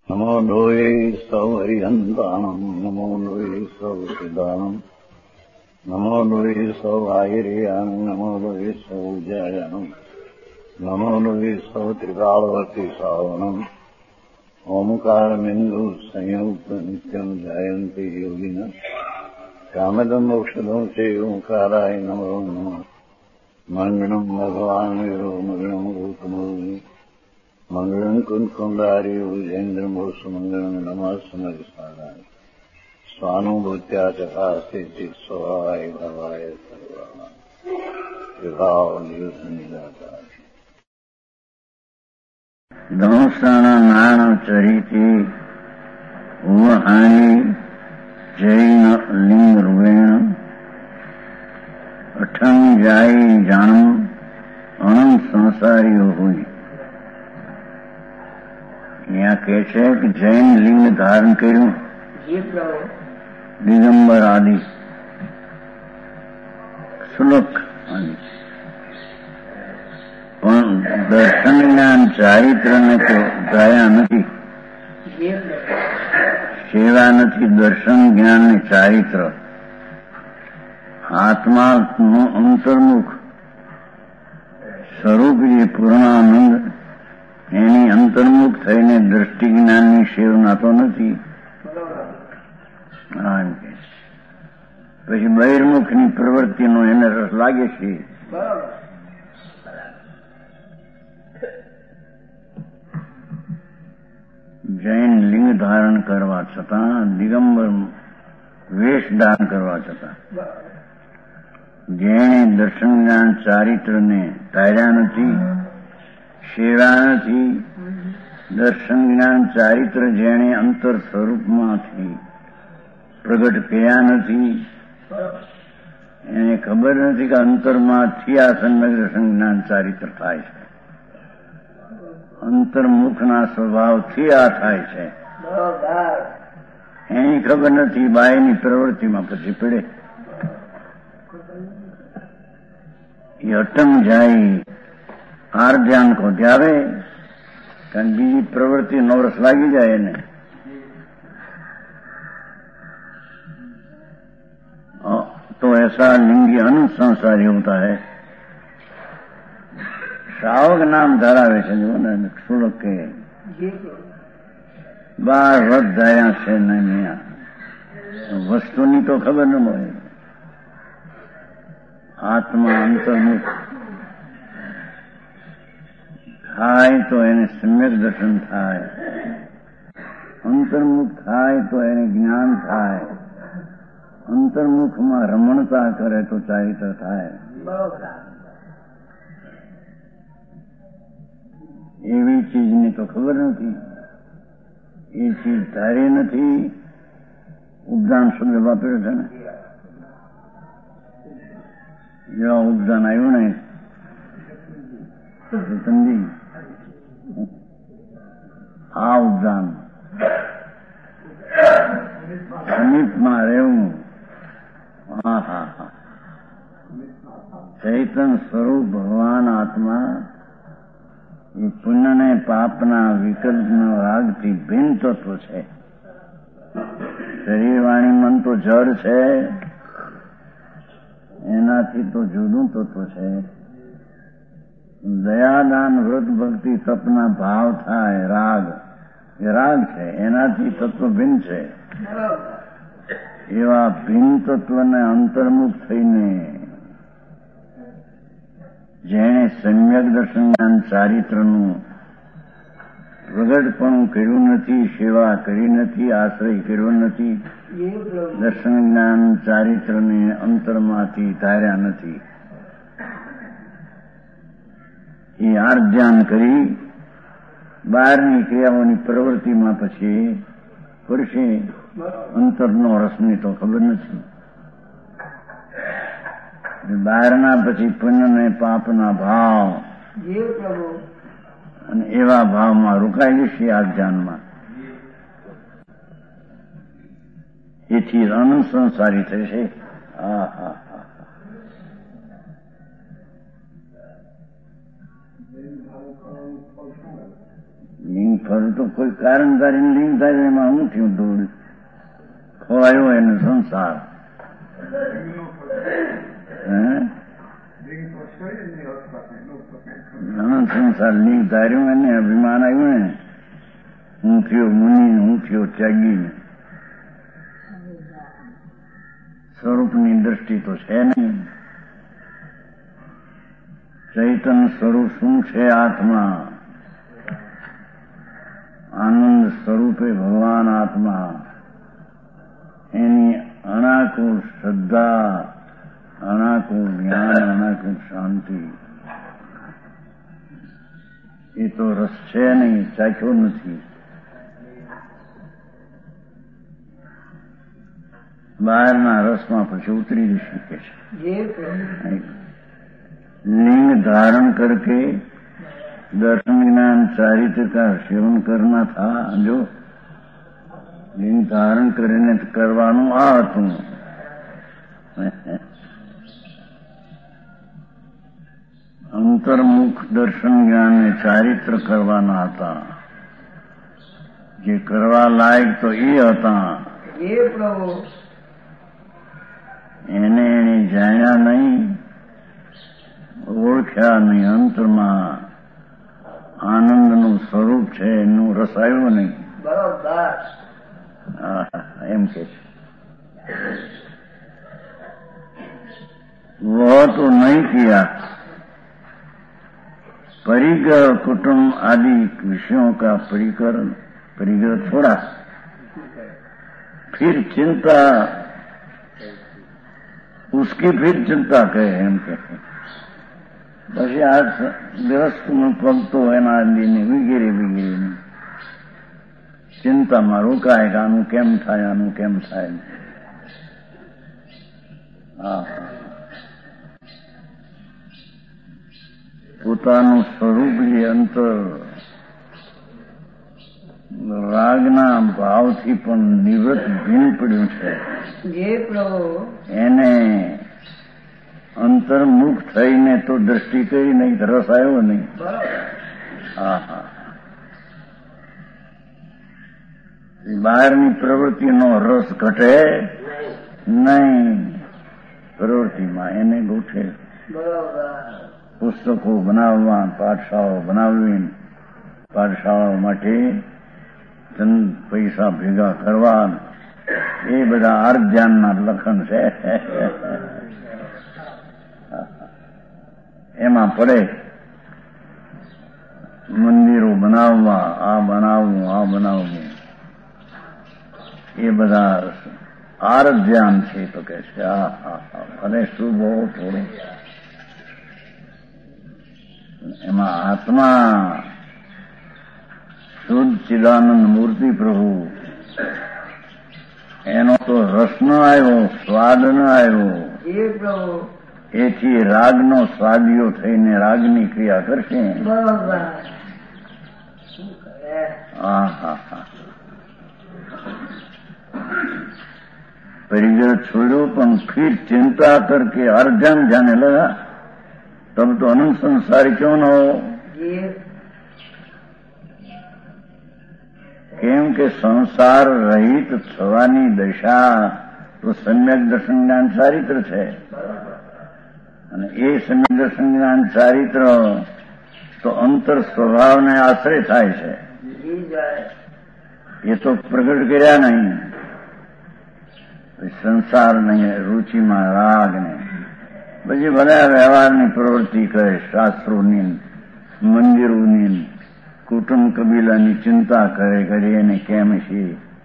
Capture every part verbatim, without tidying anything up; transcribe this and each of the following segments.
નમો લોહે સૌ હરિહંતાણમ નમો લોહે સૌ સિદ્ધાણમ નમો લોહે સૌ આયર્યાન નમો લોહે સૌ જયાનમ નમો લોહે સૌ ત્રિકાળવતી સાવણમ ઓમકારમિંદુ સંયુક્ત નિત્યમ જાયંતિ યોગિન કામદમ મોક્ષદમ સે ઓંકારાય નમો નમઃ મંગળમ ભગવાન વીરો મંગળમ ગૌતમો મંગળમ કુંકુંડારી વિજેન્દ્રમ મંગળમ નમઃ સ્મરિસ્મરાય સ્વાનુભૂત્યા ચકાસ્તે સ્વાય ભવાય સર્વા વિભાવ નિદાતા દંસણ નાણ ચરિતી ઉહાણી જૈન લિંગ રૂવેણ અઠંગ જાય જાણું અનંત સંસારીઓ હોય. અહીંયા કહે છે કે જૈન લિંગ ધારણ કર્યું દિગંબર આદિ શ્લોક પણ દર્શન જ્ઞાન ચારિત્રને તો ગાયા નથી, સેવા નથી. દર્શન જ્ઞાન ને ચારિત્ર આત્માનું અંતર્મુખ સ્વરૂપ જે પૂર્ણાનંદ એની અંતર્મુખ થઈને દ્રષ્ટિ જ્ઞાનની સેવનાતો નથી. પછી બહિર્મુખની પ્રવૃત્તિનો એને રસ લાગે છે. જૈન લિંગ ધારણ કરવા છતાં, દિગંબર વેશ ધારણ કરવા છતાં જેણે દર્શન જ્ઞાન ચારિત્રને ધાર્યા નથી, સેવા નથી. દર્શન જ્ઞાન ચારિત્ર જેણે અંતર સ્વરૂપમાંથી પ્રગટ કર્યા નથી, એને ખબર નથી કે અંતરમાંથી આ સમ્યક દર્શન જ્ઞાન ચારિત્ર થાય છે. અંતર્મુખના સ્વભાવથી આ થાય છે એની ખબર નથી. બાયની પ્રવૃત્તિમાં પછી પડે. એ અટમ જાય આર ધ્યાન કો ત્યારે કારણ બીજી પ્રવૃત્તિ નવરસ લાગી જાય એને. तो ऐसा लिंगी अनंत संसारी होता है. श्रावक नाम धरावे છે જો ને શ્લોક કે બાર રથ ધાયા છે નહીં, વસ્તુની તો ખબર ન હોય. આત્મા અંતર્મુખ થાય તો એને સમ્યક દર્શન થાય, અંતર્મુખ થાય તો એને જ્ઞાન થાય, અંતર્મુખમાં રમણતા કરે તો ચારિત્ર થાય. એવી ચીજની તો ખબર નથી, એ ચીજ ધારી નથી. ઉપદાન શબ્દ વાપર્યો છે ને, જેવા ઉપદાન આવ્યું ને સમજી આ ઉપદાન સમીપમાં રહેવું. હા હા હા ચૈતન સ્વરૂપ ભગવાન આત્મા એ પુણ્ય ને પાપના વિકલ્પના રાગથી ભિન્ન તત્વ છે. શરીર વાણી મન તો જડ છે, એનાથી તો જુદું તત્વ છે. દયાદાન વ્રત ભક્તિ તપના ભાવ થાય, રાગ એ રાગ છે, એનાથી તત્વ ભિન્ન છે. એવા ભિન્ન તત્વને અંતર્મુખ થઈને જેણે સમ્યક દર્શન જ્ઞાન ચારિત્રનું પ્રગટપણું કર્યું નથી, સેવા કરી નથી, આશ્રય કર્યો નથી, દર્શન જ્ઞાન ચારિત્રને અંતરમાંથી ધાર્યા નથી, એ આર્ધ્યાન કરી બહારની ક્રિયાઓની પ્રવૃત્તિમાં પછી પડશે. અંતરનો રસની તો ખબર નથી. બહારના પછી પુણ્ય ને પાપના ભાવ અને એવા ભાવમાં રોકાઈ જશે આ ધ્યાનમાં. એથી અનંત સંસારી થશે. હા હા હા લિંગ ફળ તો કોઈ કારણ કરીને લિંગ થાય એમાં હું થયું દોડ્યું ખોવાયો એને સંસાર. સંસાર લિંગ ધાર્યું એને અભિમાન આવ્યું ને હું થયો મુનિ હું થયો ત્યાગી. સ્વરૂપની દ્રષ્ટિ તો છે નહીં. ચૈતન સ્વરૂપ શું છે? આત્મા. આનંદ સ્વરૂપે ભગવાન આત્મા. એની અણાકુળ શ્રદ્ધા, અણાકુળ જ્ઞાન, અણાકુળ શાંતિ. એ તો રસ છે નહીં, ચાખ્યો નથી. બહારના રસમાં પછી ઉતરી શકે છે. लिंग धारण करके दर्शन ज्ञान चारित्र का सेवन करना था. जो लिंग धारण કરીને કરવાનું આ હતું. અંતર્મુખ દર્શન જ્ઞાન ને ચારિત્ર કરવાના હતા. જે કરવા લાયક તો એ હતા. એ પ્રભુ એને એને જાણ્યા નહીં, ઓળખ્યા નહીં. અંતરમાં આનંદનું સ્વરૂપ છે એનું રસાયું નહીં. બરોબર એમ કે છે वो तो नहीं किया. परिग्रह कुटुंब आदि विषयों का परिकर परिग्रह छोड़ा. फिर चिंता उसकी फिर चिंता કહે એમ કે પછી આ ગ્રસ્તનું પગતો એના આદિની વગેરે વગેરે ચિંતામાં રોકાય કે આનું કેમ થાય, આનું કેમ થાય. હા, પોતાનું સ્વરૂપ જે અંતર રાગના ભાવથી પણ નિવૃત્ત ભીન પડ્યું છે. જે પ્રભુ એને અંતર્મુખ થઈને તો દ્રષ્ટિ કરી નહીં, રસ આવ્યો નહીં. હા હા બહારની પ્રવૃત્તિનો રસ ઘટે નહીં, પ્રવૃત્તિમાં એને ગોઠે. પુસ્તકો બનાવવા, પાઠશાળાઓ બનાવવી, પાઠશાળાઓ માટે પૈસા ભેગા કરવા, એ બધા આર્ધ્યાનના લખન છે. એમાં પડે મંદિરો બનાવવા, આ બનાવવું, આ બનાવવું, એ બધા આર્ધ્યાન છે. તો કે છે આ હા હા અને શું બહુ થોડું એમાં આત્મા શુદ્ધ ચિદાનંદ મૂર્તિ પ્રભુ એનો તો રસ ન આવ્યો, સ્વાદ ન આવ્યો. જે પ્રભુ એથી રાગનો સ્વાદીઓ થઈને રાગની ક્રિયા કરશે. બરોબર હા હા હા परिग्रह छोड़ो पण फिर चिंता करके अर्जन जाने लगा. तब तो अनंत संसार क्यों न हो. કેમ કે સંસાર રહિત થવાની દશા તો સમ્યક દર્શન જ્ઞાન ચારિત્ર છે. અને એ સમ્યક દર્શન જ્ઞાન ચારિત્ર તો અંતર સ્વભાવને આશ્રય થાય છે. એ તો પ્રગટ કર્યા નહીં. સંસાર નહીં, રુચિમાં રાગ ને પછી બધા વ્યવહારની પ્રવૃત્તિ કરે, શાસ્ત્રોની, મંદિરોની, કુટુંબ કબીલાની ચિંતા કરે કરી એને કેમ છે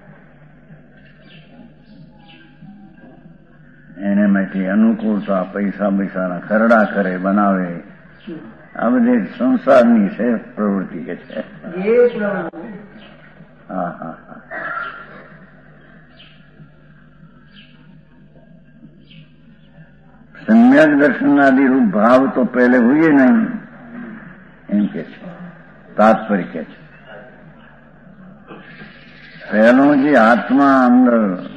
એને માટે અનુકૂળતા પૈસા પૈસાના ખરડા કરે, બનાવે. આ બધી સંસારની છે પ્રવૃત્તિ કે છે. હા હા હા सम्यक दर्शनादि रूप भाव तो पहले हुए नहीं एम के तात्पर्य के पहलो जी आत्मा अंदर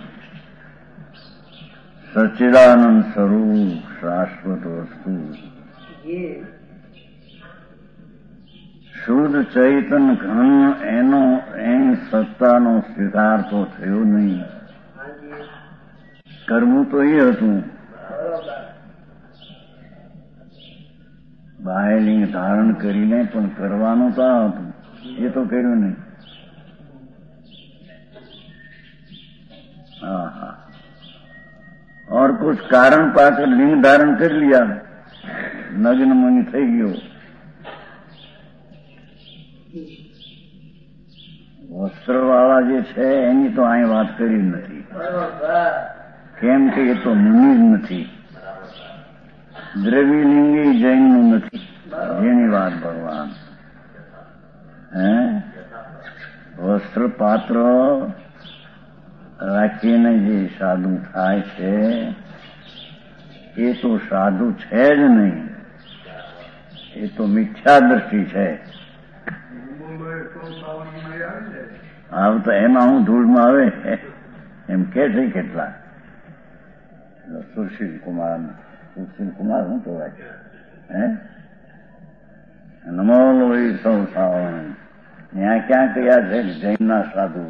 सच्चिदानंद स्वरूप शाश्वत वस्तु શુદ્ધ ચૈતન ઘન એનો એની સત્તાનો સ્વીકાર તો થયો નહીં. કરવું તો એ હતું. બાયલિંગ ધારણ કરીને પણ કરવાનું તો હતું, એ તો કર્યું નહીં. हाँ हाँ और कुछ कारण पाकर लिंग धारण कर लिया, नग्न मुनि થઈ ગયો. વસ્ત્રવાળા જે છે એની તો અહીં વાત કરી નથી, કેમ કે એ તો મુનિ જ નથી. દ્રવ્યલિંગી જૈનનું નથી, જેની વાત ભગવાન. હે વસ્ત્ર પાત્ર રાખીને જે સાધુ થાય છે એ તો સાધુ છે જ નહીં, એ તો મિથ્યા દ્રષ્ટિ છે. આવ તો એમાં હું ધૂળમાં આવે એમ કે છે કેટલા. સુશીલ કુમાર સુશીલ કુમાર શું કહેવાય હે નમો લોહી સૌ સાવણ ત્યાં ક્યાં કયા છે જૈનના સાધુ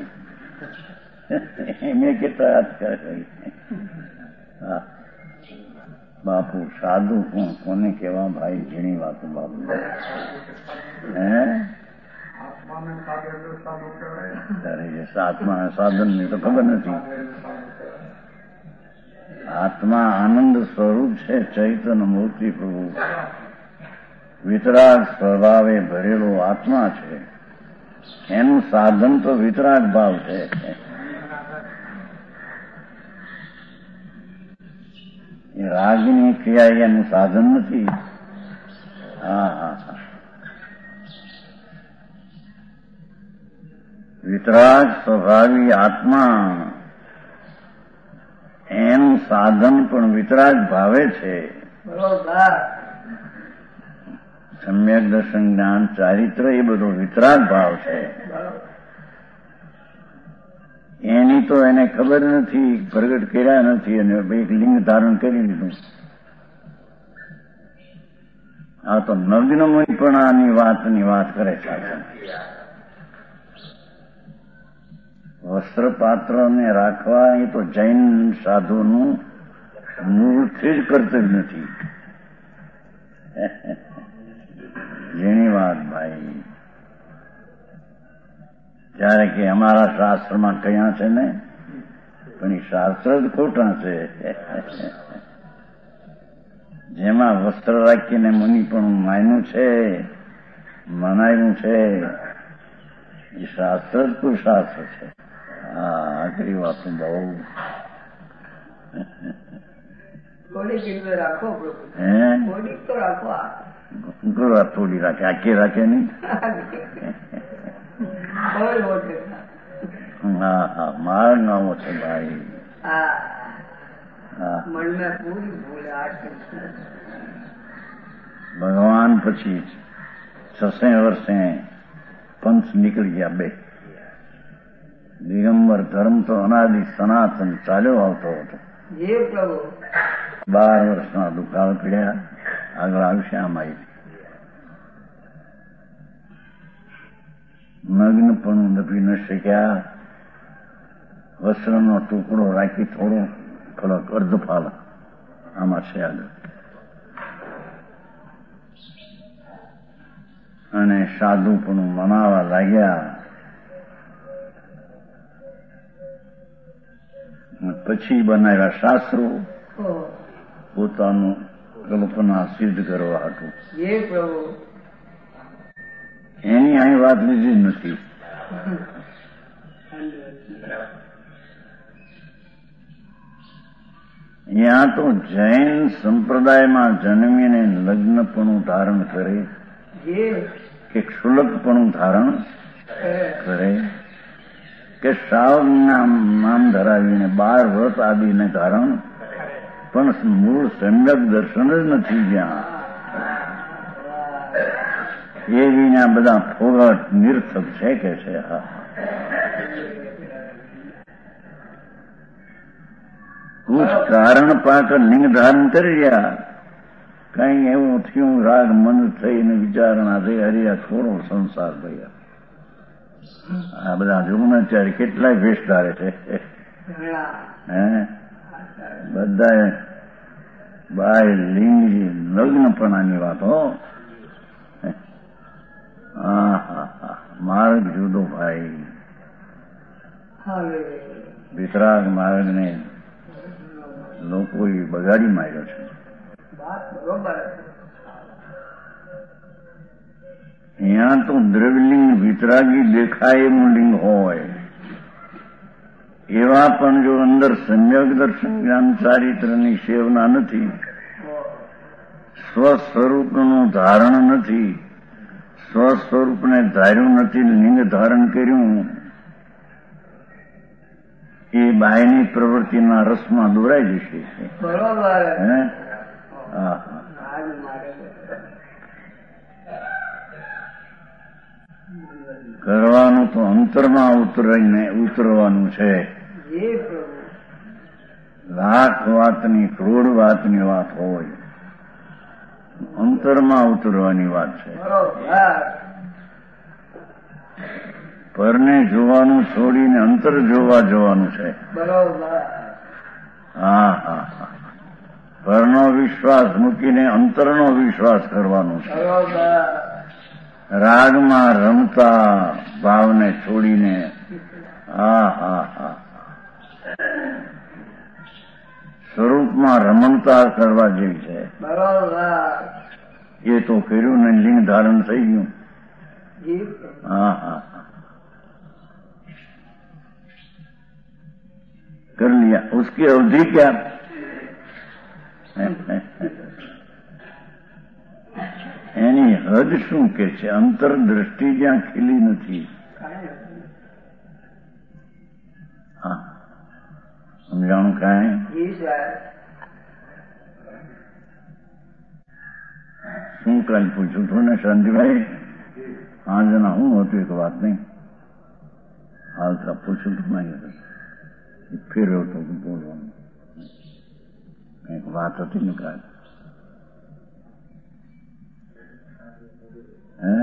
મેં કેટલા યાદ કરે. હા બાપુ સાધુ કોણ કોને કેવા ભાઈ, ઘણી વાતો બાપુ. હે ત્યારે જે આત્મા સાધન ની તો ખબર નથી. આત્મા આનંદ સ્વરૂપ છે, ચૈતન્ય મૂર્તિ પ્રભુ વિતરાગ સ્વભાવે ભરેલો આત્મા છે. એનું સાધન તો વિતરાગ ભાવ છે. એ રાગની ક્રિયા એનું સાધન નથી. હા હા હા વિતરાગ સ્વભાવી આત્મા એનું સાધન પણ વિતરાગ ભાવે છે. સમ્યક દર્શન જ્ઞાન ચારિત્ર એ બધો વિતરાગ ભાવ છે. એની તો એને ખબર નથી, પ્રગટ કર્યા નથી, અને એક લિંગ ધારણ કરી લીધું. આ તો નગ્ન મુનિ પણ આની વાતની વાત કરે છે. વસ્ત્રપાત્રને રાખવા એ તો જૈન સાધુનું મૂળથી જ કર્તવ્ય નથી. જેની વાત ભાઈ. ત્યારે કે અમારા શાસ્ત્રમાં કયા છે ને, પણ એ શાસ્ત્ર જ ખોટા છે. જેમાં વસ્ત્ર રાખીને મુનિ પણ માન્યું છે, મનાયું છે, એ શાસ્ત્ર જ પુરુષાર્થ છે. હા આખરી વાત બહુ થોડી રાખે, આખી રાખે નહીં. હા હા માર નામો છે ભાઈ. ભગવાન પછી છસે વર્ષે પંથ નીકળી ગયા બે. દિગંબર ધર્મ તો અનાદિ સનાતન ચાલ્યો આવતો હતો. બાર વર્ષના દુકાળ પીડ્યા, આગળ આવશે આમાં. નગ્ન પણ દબી ન શક્યા. વસ્ત્રનો ટુકડો રાખી થોડો થોડોક અર્ધફાલ આમાં છે આગળ. અને સાધુ પણ મનાવા લાગ્યા. પછી બનાવ્યા શાસ્ત્રો પોતાનું કલ્પના સિદ્ધ કરવા હતું. એની અહીં વાત લીધી નથી. ત્યાં તો જૈન સંપ્રદાયમાં જન્મીને લગ્નપણું ધારણ કરે કે ક્ષુલકપણું ધારણ કરે કે સાવ નામ ધરાવીને બાર વ્રત આદિને ધારણ, પણ મૂળ સમ્યક દર્શન જ નથી જ્યાં. એ વિના બધા ફોગટ નિર્થક છે કે છે. હા કુછ કારણ પાકર લિંગ ધારણ કરી રહ્યા કઈ એવું થયું, રાગ મન થઈને વિચારણા થઈ, હરિયા છોડો સંસાર ભૈયા. આ બધા જુગનાચાર્ય કેટલાય વેશ ધારે છે હે બધા બાય લિંગી લગ્નપણાની વાત હો. હા હા હા માર્ગ જુદો ભાઈ. વિતરાગ માર્ગને લોકોએ બગાડી માર્યો છે. અહીંયા તો દ્રવ્યલિંગ વિતરાગી દેખાય એનું લિંગ હોય, એવા પણ જો અંદર સમ્યક દર્શન જ્ઞાન ચારિત્રની સેવના નથી, સ્વસ્વરૂપનું ધારણ નથી, સ્વસ્વરૂપને ધાર્યું નથી, લિંગ ધારણ કર્યું, એ બાહ્યની પ્રવૃત્તિના રસમાં દોરાઈ જશે. હે હા કરવાનું તો અંતરમાં ઉતરીને ઉતરવાનું છે. લાખ વાતની કરોડ વાતની વાત હોય, અંતરમાં ઉતરવાની વાત છે. પરને જોવાનું છોડીને અંતર જોવા જવાનું છે. હા હા હા પરનો વિશ્વાસ મૂકીને અંતરનો વિશ્વાસ કરવાનો છે. રાગમાં રમતા ભાવને છોડીને હા હા હા સ્વરૂપમાં રમણતા કરવા જેવી છે. એ તો કર્યું ને લિંગ ધારણ થઈ ગયું. હા હા कर लिया. उसकी अवधि क्या, એની હદ શું કે છે? અંતર દ્રષ્ટિ જ્યાં ખીલી નથી. હા સમજાણું કાંઈ? શું કાલ પૂછ્યું હતું ને શાંતિભાઈ? હા જણા હું હતું એક વાત નહીં હાલ તો પૂછ્યું હતું નહીં, ફેરવ્યો હતો બોલવાનું. કંઈક વાત હતી ને કાલ હે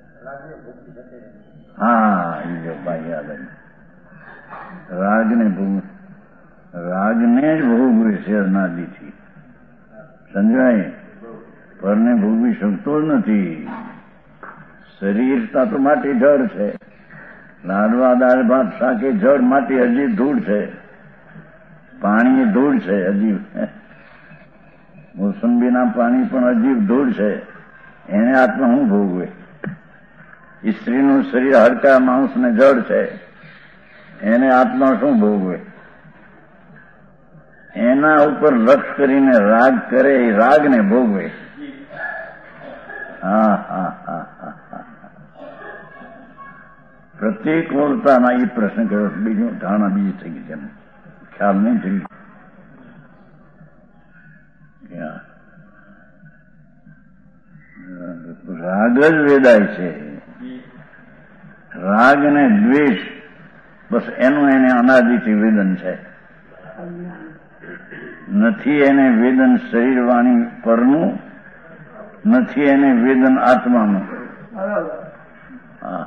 હા એ જો ભાઈ યાદ આવી. રાગને ભોગ રાગને જ ભોગવી છે અનાદિથી. સમજાય? પરને ભોગવી શકતો જ નથી. શરીરતા તો માટી જળ છે. લાડવા દાળ ભાત શાકે જળ માટી હજી ધૂળ છે. પાણી ધૂળ છે હજી. મોસંબીના પાણી પણ અજીબ ધૂળ છે. એને આત્મા શું ભોગવે? સ્ત્રીનું શરીર હડકા માંસ ને જળ છે. એને આત્મા શું ભોગવે? એના ઉપર લક્ષ કરીને રાગ કરે એ રાગને ભોગવે. હા હા હા હા હા પ્રતિકૂળતાના એ પ્રશ્ન કર્યો. બીજું ધારણા બીજી થઈ ગઈ છે, ખ્યાલ નહીં થઈ ગયો. રાગ જ વેદાય છે. રાગ ને દ્વેષ બસ એનું એને અનાદિથી વેદન છે. નથી એને વેદન શરીર વાણી પરનું, નથી એને વેદન આત્માનું. હા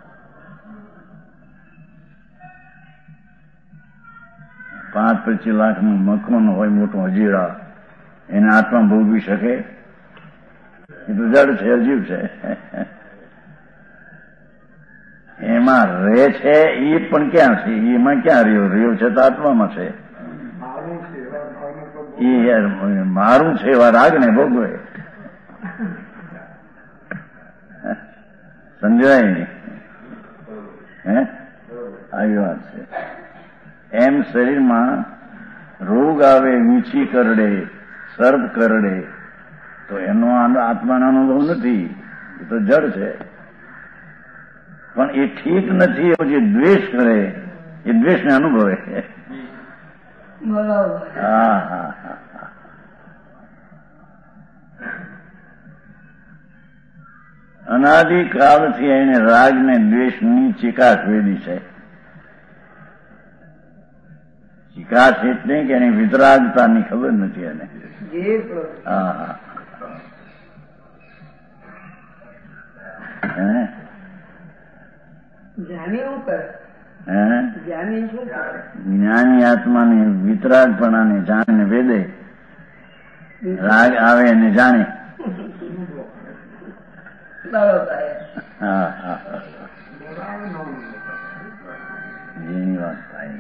પાંચ પચીસ લાખનું મકાન હોય મોટું હજીરા, એને આત્મા ભોગવી શકે? એ તો જડ છે, અજીબ છે. એમાં રહે છે એ પણ ક્યાં છે? એમાં ક્યાં રહ્યો? રહ્યો છે તો આત્મામાં છે. એ મારું છે એવા રાગને ભોગવે. સમજાય નહીં? હે આવી વાત છે. એમ શરીરમાં રોગ આવે, વીંછી કરડે, સર્પ કરડે, તો એનો આત્માનો અનુભવ નથી, એ તો જડ છે. પણ એ ઠીક નથી એવો જે દ્વેષ કરે એ દ્વેષને અનુભવે. હા હા હા અનાદિકાળથી એને રાગ ને દ્વેષની ચિકાસ વેદી છે. ચિકાસ એટલે કે એની વિતરાગતાની ખબર નથી એને. હા હા હે જ્ઞાની શું કરે? હે જ્ઞાની શું કરે? જ્ઞાની આત્માને વિતરાગપણાને જાણીને વેદે, રાગ આવે અને જાણે. બરોબર. હા હા જેની વાત થાય.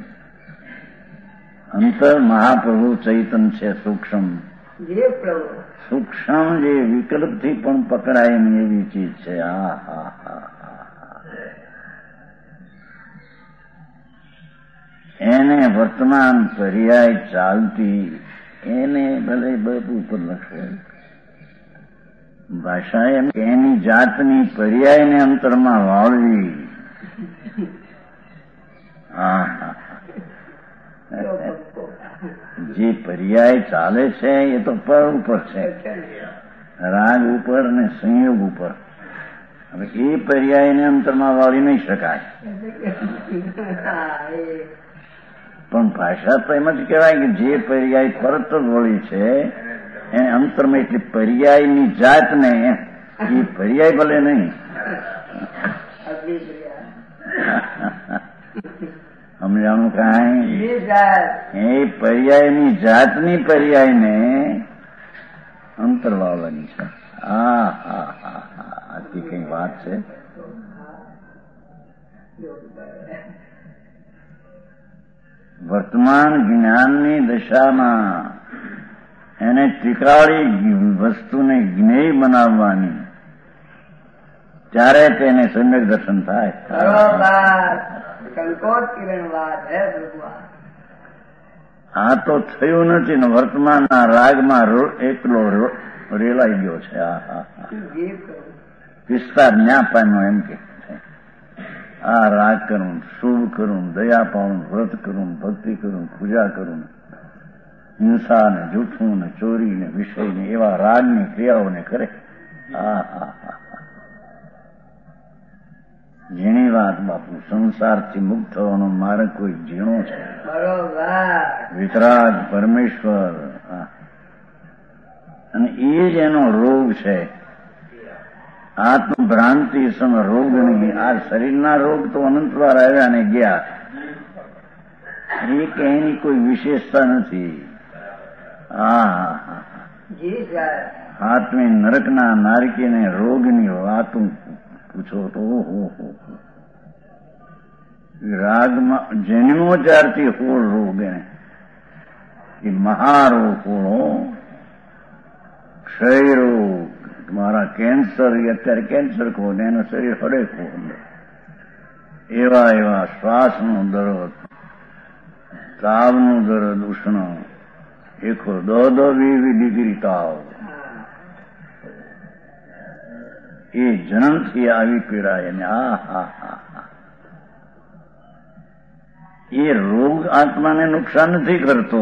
અંતર મહાપ્રભુ ચૈતન છે સૂક્ષ્મ. જે પ્રભુ સૂક્ષ્મ જે વિકલ્પથી પણ પકડાય ને એવી ચીજ છે. હા હા હા એને વર્તમાન પર્યાય ચાલતી એને ભલે બધું ઉપર લખે ભાષા એમ એની જાતની પર્યાયને અંતરમાં વાળવી. હા હા જે પર્યાય ચાલે છે એ તો પર ઉપર છે, રાગ ઉપર અને સંયોગ ઉપર. હવે એ પર્યાયને અંતરમાં વાળી નહીં શકાય. પણ ભાષા તો એમ જ કહેવાય કે જે પર્યાય પરત વળી છે એને અંતરમાં એટલી પર્યાયની જાતને એ પર્યાય ભલે નહીં સમજાણું કાંઈ એ પર્યાયની જાતની પર્યાયને અંતર વાળવાની છે. હા હા હા હા આથી કઈ વાત છે. વર્તમાન જ્ઞાનની દશામાં એને ટીકાળી વસ્તુને જ્ઞેય બનાવવાની, ત્યારે તેને સમ્યક દર્શન થાય. આ તો થયું નથી ને વર્તમાનના રાગમાં એકલો રેલાઈ ગયો છે. હા હા વિસ્તાર ન્યા પામ્યો એમ કે આ રાગ કરું, શુભ કરું, દયા પાઉં, વ્રત કરું, ભક્તિ કરું, પૂજા કરું, હિંસા ને જૂઠું ને ચોરી ને વિષય ને એવા રાગની ક્રિયાઓને કરે. હા હા હા ઝીણી વાત બાપુ. સંસારથી મુક્ત થવાનો માર્ગ કોઈ ઝીણો છે. વિતરાગ પરમેશ્વર અને એ જ એનો રોગ છે. આત્મભ્રાંતિ સમ રોગ નહીં. આ શરીરના રોગ તો અનંત વાર આવ્યા ને ગયા. એ કે એની કોઈ વિશેષતા નથી. હા આત્મી નરકના નારકીને રોગની વાતો પૂછો તો ઓહો રાગમાં જન્મો ત્યારથી હોળ રોગ એને એ મહારોગ હોળો. ક્ષય રોગ, મારા કેન્સર, અત્યારે કેન્સર કહો ને એનું શરીર હડે કહો, એવા એવા શ્વાસનું દર્દ, તાવનું દર્દ, ઉષ્ણ એકો દો દો વી ડિગ્રી તાવ. એ જન્મથી આવી પીડા એને. આ હા હા હા એ રોગ આત્માને નુકસાન નથી કરતો.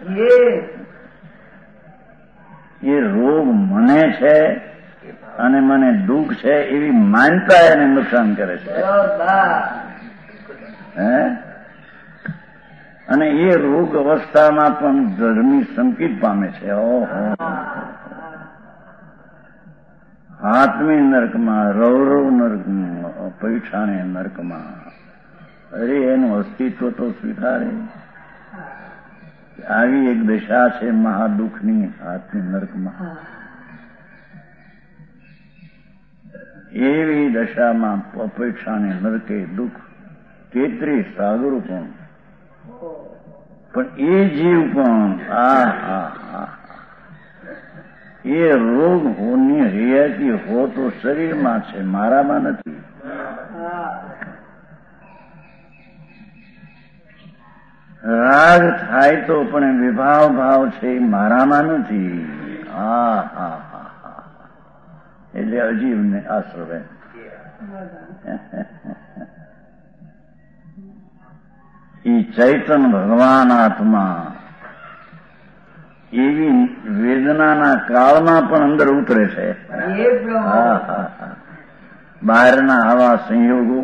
એ રોગ મને છે અને મને દુઃખ છે એવી માનતા એને નુકસાન કરે છે. હે અને એ રોગ અવસ્થામાં પણ ધર્મી સંકિત પામે છે. ઓહો આત્મી નર્કમાં, રૌરવ નર્કમાં, પૈઠાણે નર્કમાં. અરે એનું અસ્તિત્વ તો સ્વીકારે. આવી એક દશા છે મહાદુઃખની આત્મી નર્કમાં. એવી દશામાં અપેક્ષાને નરકે દુઃખ તેત્રીસ સાગરો પણ. પણ એ જીવ પણ આ હા હા એ રોગ હોની રિયાતી હો તો શરીરમાં છે, મારામાં નથી. રાગ થાય તો પણ વિભાવ ભાવ છે એ મારામાં નથી. હા હા હા હા એટલે અજીવને આશ્રવે. એ ચૈતન ભગવાન આત્મા એવી વેદનાના કાળમાં પણ અંદર ઉતરે છે. હા હા હા બહારના આવા સંયોગો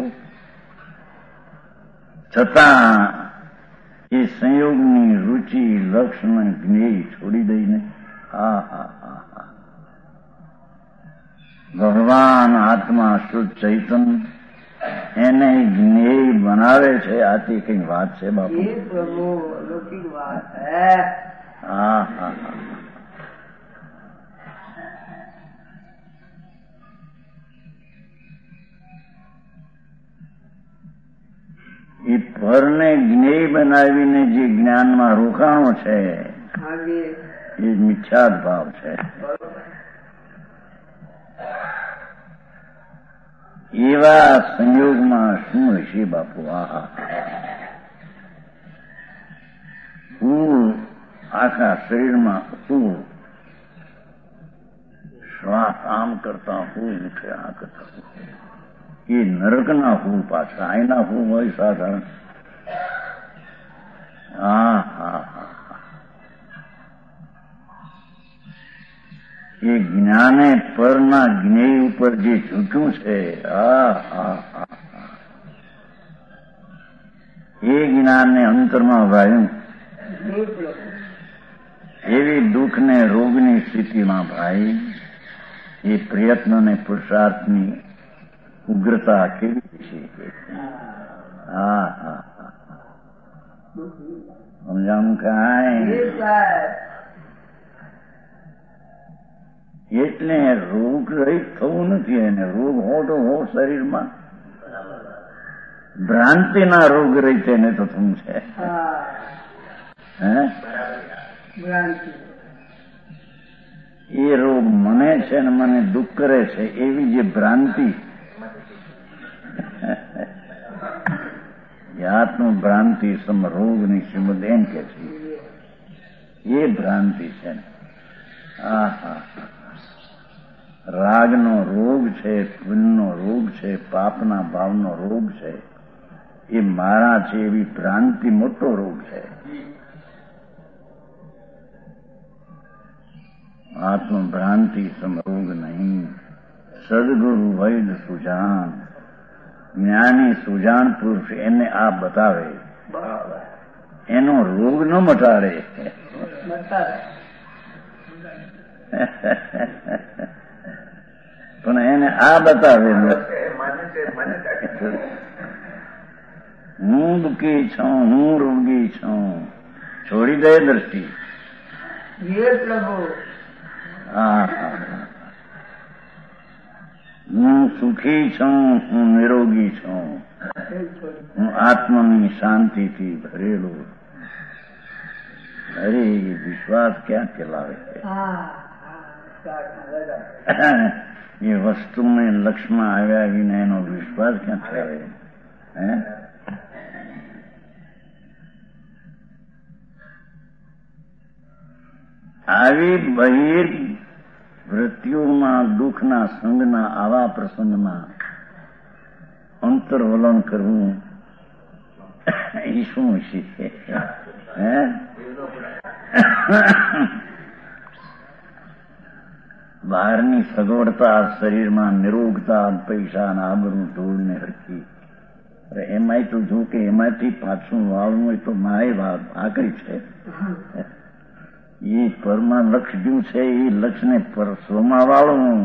છતાં એ સંયોગની રુચિ, લક્ષણ, જ્ઞેય છોડી દઈને હા હા હા હા ભગવાન આત્મા શુદ્ધ ચૈતન્ય એને જ્ઞેય બનાવે છે. આથી કઈ વાત છે બાપુ? ये प्रभु अलौकिक बात है. હા હા હા. એ પરને જ્ઞેય બનાવીને જે જ્ઞાનમાં રોકાણો છે आगे એ મિથ્યાદ ભાવ છે. એવા સંયોગમાં શું હશે બાપુ? આહા, હું આખા શરીરમાં હું શ્વાસ આમ કરતા હું ઉઠે આ કરતા એ નરકના હું પાછા આઈના હું હોય સાધારણ. હા હા હા. એ જ્ઞાને પરના જ્ઞેય ઉપર જે છૂટ્યું છે આ હા હા એ જ્ઞાનને અંતરમાં વાયું ये प्रभु એવી દુઃખને રોગની સ્થિતિમાં ભાઈ એ પ્રયત્ન અને પુરુષાર્થની ઉગ્રતા કેવી છે? હા હા હા. સમજાવું કાંઈ? ये साहब એટલે રોગ રહિત થવું નથી. એને રોગ હો તો હો શરીરમાં, ભ્રાંતિના રોગ રહિત એને તો થવું છે. हाँ હે भ्रांति એ રોગ મને છે ને મને દુઃખ કરે છે એવી જે ભ્રાંતિ આત્મ ભ્રાંતિ સમ રોગની શ્રીમદ એમ કે છે એ ભ્રાંતિ છે ને. હા હા. રાગનો રોગ છે, પુણ્યનો રોગ છે, પાપના ભાવનો રોગ છે. એ મારા છે એવી ભ્રાંતિ મોટો રોગ છે. આત્મભ્રાંતિ સમરોગ નહીં. સદગુરુ વૈદ સુજાન, જ્ઞાની સુજાન પુરુષ એને આ બતાવે, बराबर એનો રોગ ન મટાડે. बता પણ એને આ બતાવે હું દુઃખી છું, હું રોગી છું. છોડી દે દ્રષ્ટિ. ये प्रभु હા હા. હું સુખી છું, હું નિરોગી છું, ये छोड़ હું આત્માની શાંતિથી ભરેલો. અરે એ વિશ્વાસ ક્યાં કેલાવે છે? हाँ हाँ लगा એ વસ્તુને લક્ષમાં આવ્યા વિના એનો વિશ્વાસ ક્યાં થાય? હે આવી બહિર વૃત્તિઓમાં દુઃખના સંગના આવા પ્રસંગમાં અંતર્વલન કરવું એ શું છે? હે બહારની સગવડતા, શરીરમાં નિરોગતા, પૈસા ના આબરૂ ઢોળને હરખી, એમાંય તો જો કે એમાંથી પાછું વાવવું હોય તો માય વાવ આકરી છે. એ પરમાં લક્ષ જ્યું છે એ લક્ષને પરસોમાં વાળવું.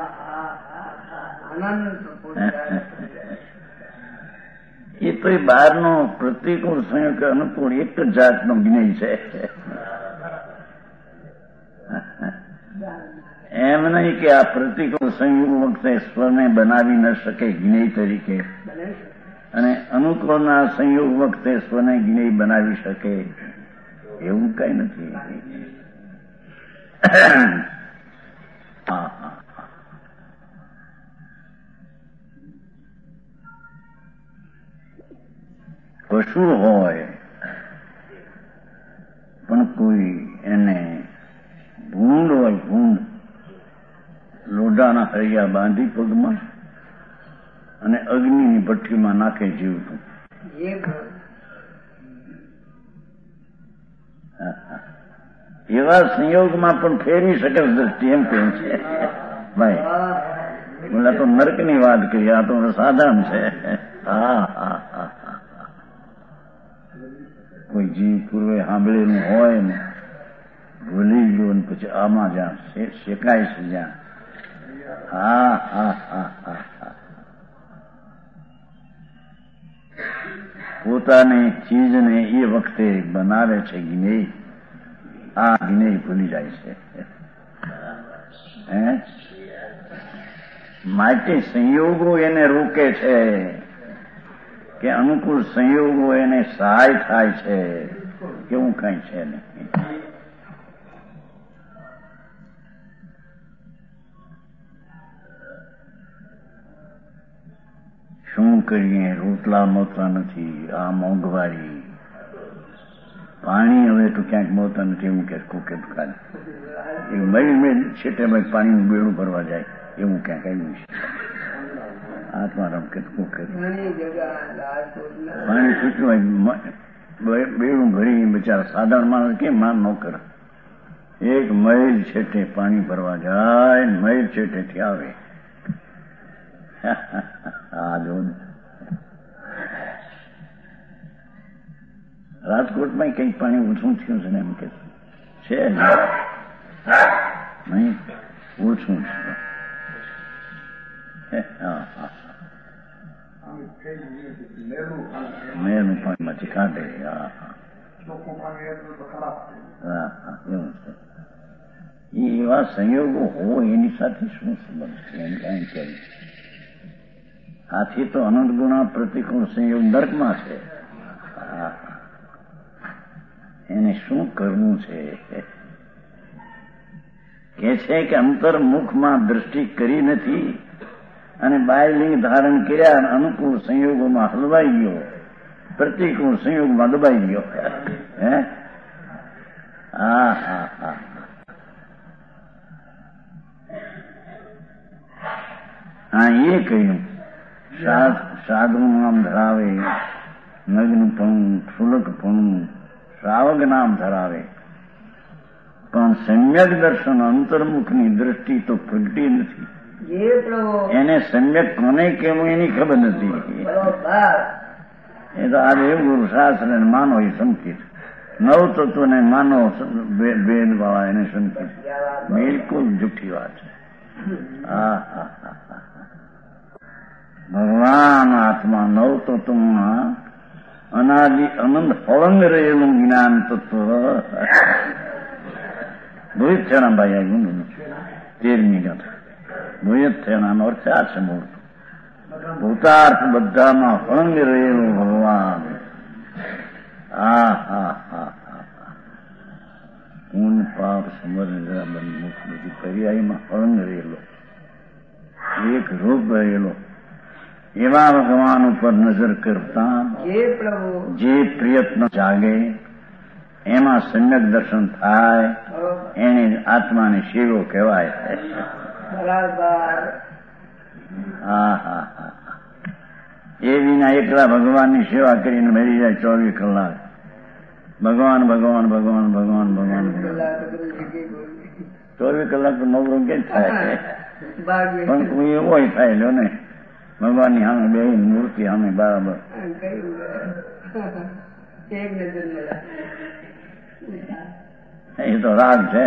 आनंद એ તો એ બહારનો પ્રતિકૂળ સંયોગ અનુકૂળ એક જ જાતનો જ્ઞેય છે. એમ નહીં કે આ પ્રતિકૂળ સંયોગ વખતે સ્વને બનાવી ન શકે જ્ઞેય તરીકે, અને અનુકૂળના સંયોગ વખતે સ્વને જ્ઞેય બનાવી શકે, એવું કઈ નથી. કશું હોય પણ કોઈ એને ભૂંડ હોય, ભૂંડ લોઢાના હરિયા બાંધી પગમાં અને અગ્નિની ભઠ્ઠીમાં નાખે જીવતું. ये प्रभु એવા સંયોગમાં પણ ફેરવી શકે દ્રષ્ટિ, એમ કહે છે ભાઈ. બોલા તો નરકની વાત કરી, આ તો સાધારણ છે. હા હા હા. કોઈ જીવ પૂર્વે સાંભળેલું હોય ને ભૂલી ગયો ને પછી આમાં જ્યાં શેકાય છે, જ્યાં હા હા હા હા હા પોતાની ચીજને એ વખતે બનાવે છે જ્ઞેય, આ જ્ઞેય ભૂલી જાય છે. હે માટે સંયોગો એને રોકે છે કે અનુકૂળ સંયોગો એને સહાય થાય છે, એવું કઈ છે નહીં. શું કરીએ, રોટલા મળતા નથી, આ મોંઘવારી, પાણી હવે તો ક્યાંક મળતા નથી, એવું કે કોકે દુકાન એ મળી મેળ છેટે પાણીનું બેડું ભરવા જાય એવું ક્યાંક આવ્યું છે. આત્મા રમ કે કોકે પાણી છૂટ્યું બેડું ભરી બિચારા સાધારણ માણસ કેમ માન ન કરે. એક મહિલ છેટે પાણી ભરવા જાય, મહિલ છેટેથી આવે. આ જો રાજકોટમાં કઈક પાણી ઓછું થયું છે ને એમ કે છે નહીં, ઓછું છે. મેનું પાણીમાંથી કાઢે. હા હા એવું છે. એવા સંયોગો હોય એની સાથે શું સંબંધ છે એમ કઈ કેમ. આથી તો અનંત ગુણા પ્રતિકૂળ સંયોગ નર્કમાં છે. એને શું કરવું છે કે છે કે અંતર્મુખમાં દ્રષ્ટિ કરી નથી અને બાયલિંગ ધારણ કર્યા, અનુકૂળ સંયોગોમાં હલવાઈ ગયો, પ્રતિકૂળ સંયોગમાં દબાઈ ગયો. હે હા હા હા હા એ કહ્યું સાધુ નામ ધરાવે, નગ્નપણું, ક્ષુલકપણું, શ્રાવક નામ ધરાવે, પણ સમ્યક દર્શન અંતર્મુખની દ્રષ્ટિ તો પ્રગટી નથી. એને સમ્યક કોને કેવું એની ખબર નથી. એ તો આજે એવું ગુરુ શાસ્ત્ર માનો એ સંકેત, નવ તત્વને માનો ભેદ વાળા એને સંકેત, બિલકુલ જુઠ્ઠી વાત છે. હા હા હા હા ભગવાન આત્મા નવ તત્વમાં અનાદિ અનંત ફળંગ રહેલું જ્ઞાન તત્વ ભૂત થેણાભાઈ આવ્યું તેરમી ગાથા. ભૂત થેણાનો અર્થ આ છે મૂળ ભૂતાર્થ બધામાં ફળંગ રહેલું ભગવાન. હા હા હા હા પૂન પાપ સમર મુખ બધી પર્યાયમાં ફળંગ રહેલો, એક રૂપ રહેલો એવા ભગવાન ઉપર નજર કરતા જે પ્રયત્ન જાગે એમાં સમ્યક દર્શન થાય એને આત્માની સેવો કહેવાય. હા હા હા એ વિના એકલા ભગવાનની સેવા કરીને મરી જાય ચોવીસ કલાક ભગવાન ભગવાન ભગવાન ભગવાન ભગવાન ચોવીસ કલાક તો નવરો કે થાય, પણ કોઈ એવો થાય લો ને ભગવાનની સામે બે મૂર્તિ સામે બરાબર. એ તો રાગ છે.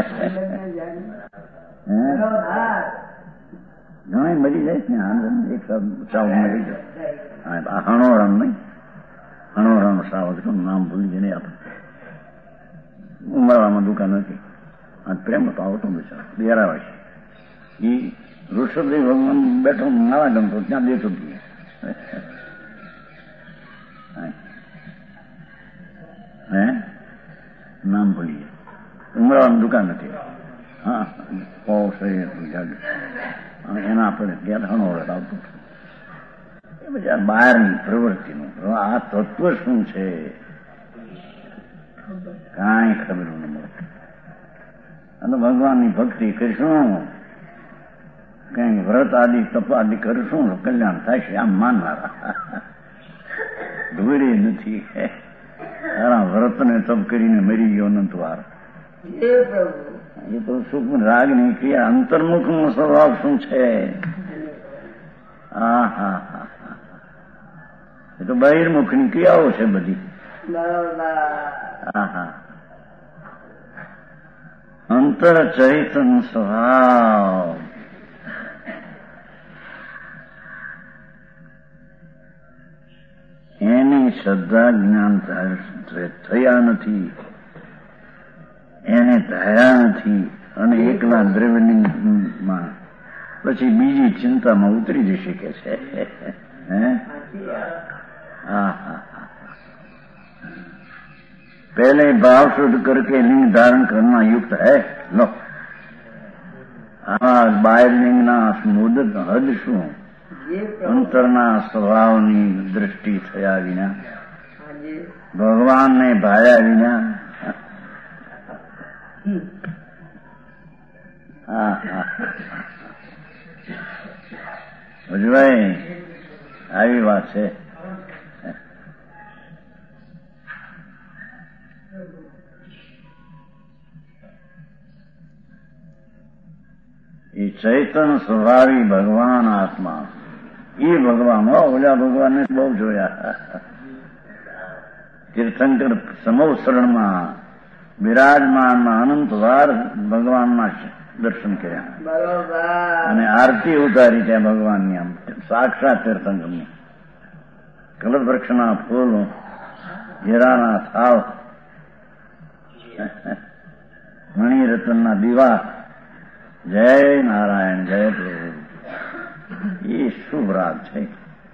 ઘણા મરી જાય ને આનંદ એક સાવ મરી જાય. હણોરામ નહીં, હણોરામ સાવ નામ ભૂલી જાય આપણે. ઉમરાવામાં દુકાન હતી પ્રેમ તો આવતો બિચારો બેરાવે છે. એ ઋષભદેવ ભગવાન બેઠો નાવા ગમતો ત્યાં દેતો હે નામ ભૂલી જાય. ઉમરાવાની દુકાન હતી. હા પૌષ એના આપણે ત્યાં હણોરત આવતું એ બધા બહારની પ્રવૃત્તિનું. આ તત્વ શું છે કાંઈ ખબર ન મળે. અને ભગવાનની ભક્તિ કરીશું, કઈ વ્રત આદિ તપ આદિ કરીશું કલ્યાણ થાય છે આમ માનનારા ધૂળે નથી. તારા વ્રતને તપ કરીને મરી ગયો અનંત વાર. એ તો સુખ રાગની ક્રિયા અંતર્મુખનો સ્વભાવ શું છે. હા હા હા એ તો બહિર્મુખની ક્રિયાઓ છે બધી. હા હા અંતર ચૈતન સ્વભાવ શ્રદ્ધા જ્ઞાન થયા નથી, એને ધાર્યા નથી અને એકલા દ્રવ્યલિંગમાં પછી બીજી ચિંતામાં ઉતરી જઈ શકે છે. હે હા હા पहले भाव शुद्ध करके लिंग धारण करना युक्त है. लो આ બાહ્ય લિંગના મુદત હદ શું? અંતરના સ્વભાવની દ્રષ્ટિ થયા વિના, ભગવાનને ભાયા વિના. હા હા ભજવાય આવી વાત છે. એ ચૈતન સ્વભાવી ભગવાન આત્મા, એ ભગવાન હો, ઓલા ભગવાનને બહુ જોયા. તીર્થંકર સમોસરણમાં બિરાજમાનમાં અનંત વાર ભગવાનના દર્શન કર્યા અને આરતી ઉતારી ત્યાં ભગવાનની. આમ સાક્ષાત તીર્થંકરની કલ્પવૃક્ષના ફૂલ, હીરાના થાવ, મણિરત્નના દીવા, જય નારાયણ, જય પ્રભુ. એ શુભ રાગ છે.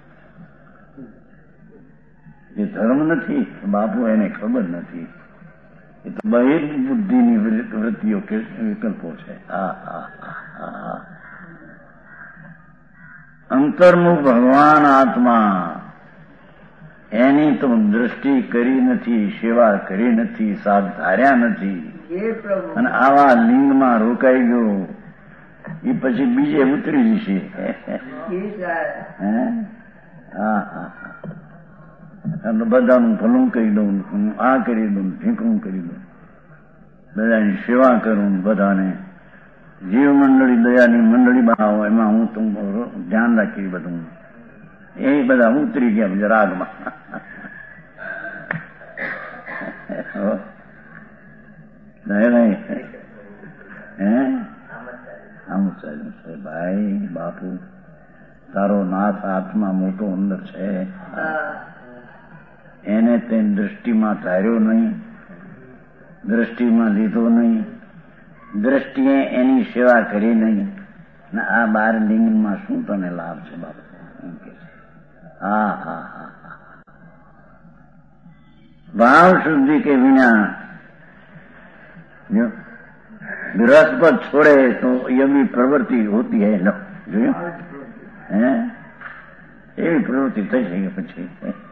એ ધર્મ નથી, બાપુ એને ખબર નથી. એ તો બહિર બુદ્ધિની વૃત્તિઓ કે વિકલ્પો છે. હા હા હા અંતર્મુખ ભગવાન આત્મા, એની તો દ્રષ્ટિ કરી નથી, સેવા કરી નથી, સાથ ધાર્યા નથી અને આવા લિંગમાં રોકાઈ ગયો. એ પછી બીજે ઉતરી જશે. હા હા બધાનું ભલું કરી દઉં, આ કરી દઉં, ઠીકું કરી દઉં, બધાની સેવા કરું, બધાને જીવ મંડળી દયાની મંડળી બનાવો, એમાં હું તું ધ્યાન રાખી બધું. એ બધા ઉતરી ગયા બધા રાગમાં. નહીં હે આમ સાહેબ, ભાઈ બાપુ, તારો નાથ આત્મા મોટો અંદર છે, એને તે દ્રષ્ટિમાં ધાર્યો નહીં, દ્રષ્ટિમાં લીધો નહીં, દ્રષ્ટિએ એની સેવા કરી નહીં. ને આ બાર લિંગમાં શું તને લાભ છે બાપુ? એમ કે છે. હા હા હા ભાવ શુદ્ધિ કે વિના જો ગૃહસ્પદ છોડે તો એવી પ્રવૃત્તિ હોતી હે. લો જોયું હે, એવી પ્રવૃત્તિ થઈ શકે પછી.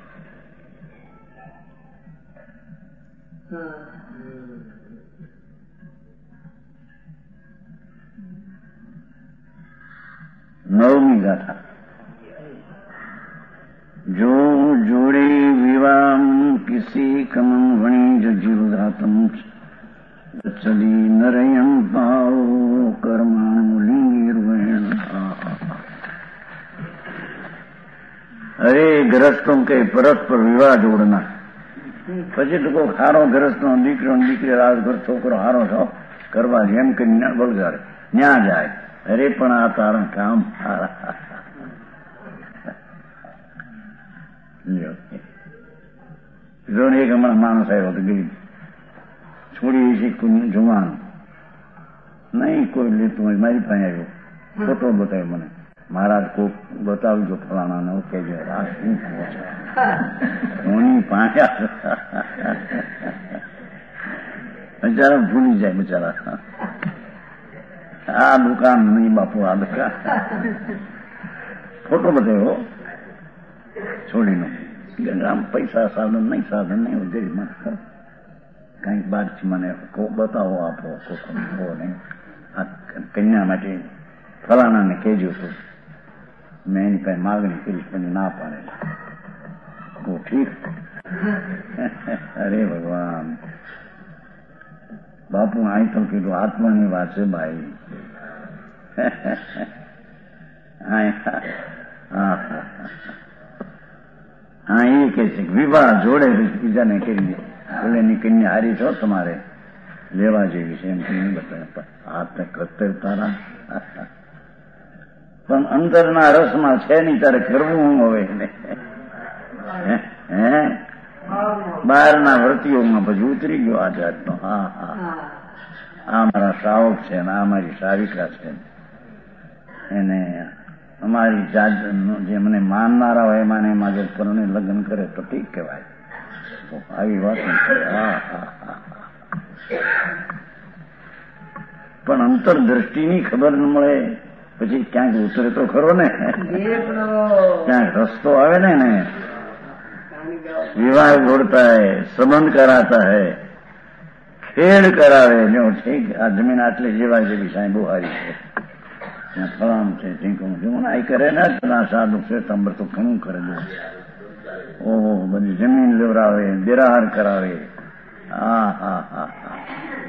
નવમી ગાથા. જો જોડે વિવામ કિસી કમમ વણી જો જીવધાતમ ચલી નરયમ ભાવ કર્માણુ લિંગીર્વણ. અરે ગ્રસ્તો કે પરસ્પર વિવાહ જોડના. પછી તો કોઈ હારો ગ્રસ્તો દીકરો દીકરી રાજઘર છોકરો હારો છો કરવા એમ કરીને બળગાડે, ન્યા જાય. અરે પણ આ તારા કામ હારા. જો એક હમણાં માણસ આવ્યો હતો, ગરીબ છોડી છે જુવાન, નહીં કોઈ લેતું હોય, મારી પાસે આવ્યો, ફોટો બતાવ્યો મને. મહારાજ કોક બતાવજો ફલાણા ને કહેજો આ શું છે કોની પાસે. બિચારા ભૂલી જાય બિચારા. આ દુકાન નહીં બાપુ, આ દુકાન. ફોટો બતાવ્યો છોડીનો. આમ પૈસા સાધન નહીં, સાધન નહીં, ગરીબ માણસ કઈક બાદ મને બતાવો આપો કોકો નહીં. આ કન્યા માટે ફલાણાને કહેજો તો મેં એની પાસે માગણી કરીશ, પણ ના પાડે. ઠીક. અરે ભગવાન બાપુ, અહીં તો કીધું આત્માની વાત છે ભાઈ. હા એ કે છે વિવાહ જોડે બીજાને કરી દે. બોલે ની કન્યા હારી છો, તમારે લેવા જેવી છે એમ કઈ બતાવે. હાથ કરતે તારા પણ અંદરના રસમાં છે નહીં, તારે કરવું હું હવે હે બહારના વર્તીઓમાં પછી ઉતરી ગયો આ જાતનો. હા હા આ મારા શ્રાવક છે ને આ મારી સાવિકા છે, એને અમારી જાત જે મને માનનારા હોય એમાં એમાં જો પરણે લગ્ન કરે તો ઠીક કહેવાય. આવી વાત હા હા હા પણ અંતરદ્રષ્ટિની ખબર ન મળે પછી ક્યાંક ઉતરે તો ખરો ને, ક્યાંક રસ્તો આવે ને ને વિવાહ જોડતા હૈ, સંબંધ કરાતા હૈ, ખેડ કરાવે. જો ઠીક આ જમીન આટલી જેવા જેવી સાહેબ બહુ હારી છે, ત્યાં ફલામ છે ઠીકું જુઓ ને આ કરે ને આ સાધુ શ્વેતાંબર તો ઘણું કરેલું. ઓહો બધી જમીન લેવડાવે, દેરાહાર કરાવે. હા હા હા હા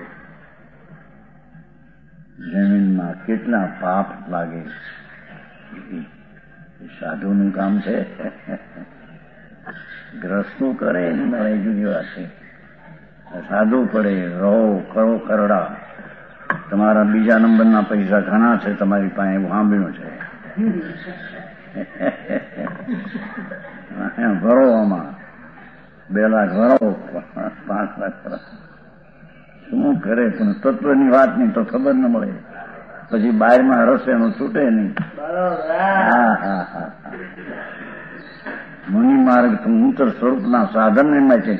જમીનમાં કેટલા પાપ લાગે. સાધુનું કામ છે. ગ્રસ્તો કરે એ જુદી વાત છે. સાધુ પડે રહો કરો કરડા. તમારા બીજા નંબરના પૈસા ઘણા છે તમારી પાસે, એવું સાંભળ્યું છે. ભરો આમાં બે લાખ ભરો, પાંચ લાખ ભરો. શું કરે પણ તત્વની વાત નહીં તો ખબર ન મળે. પછી બારમાં રસે એનું છૂટે નહીં. હા હા હા મુનિ માર્ગ તો અંતર સ્વરૂપના સાધન એમાં છે.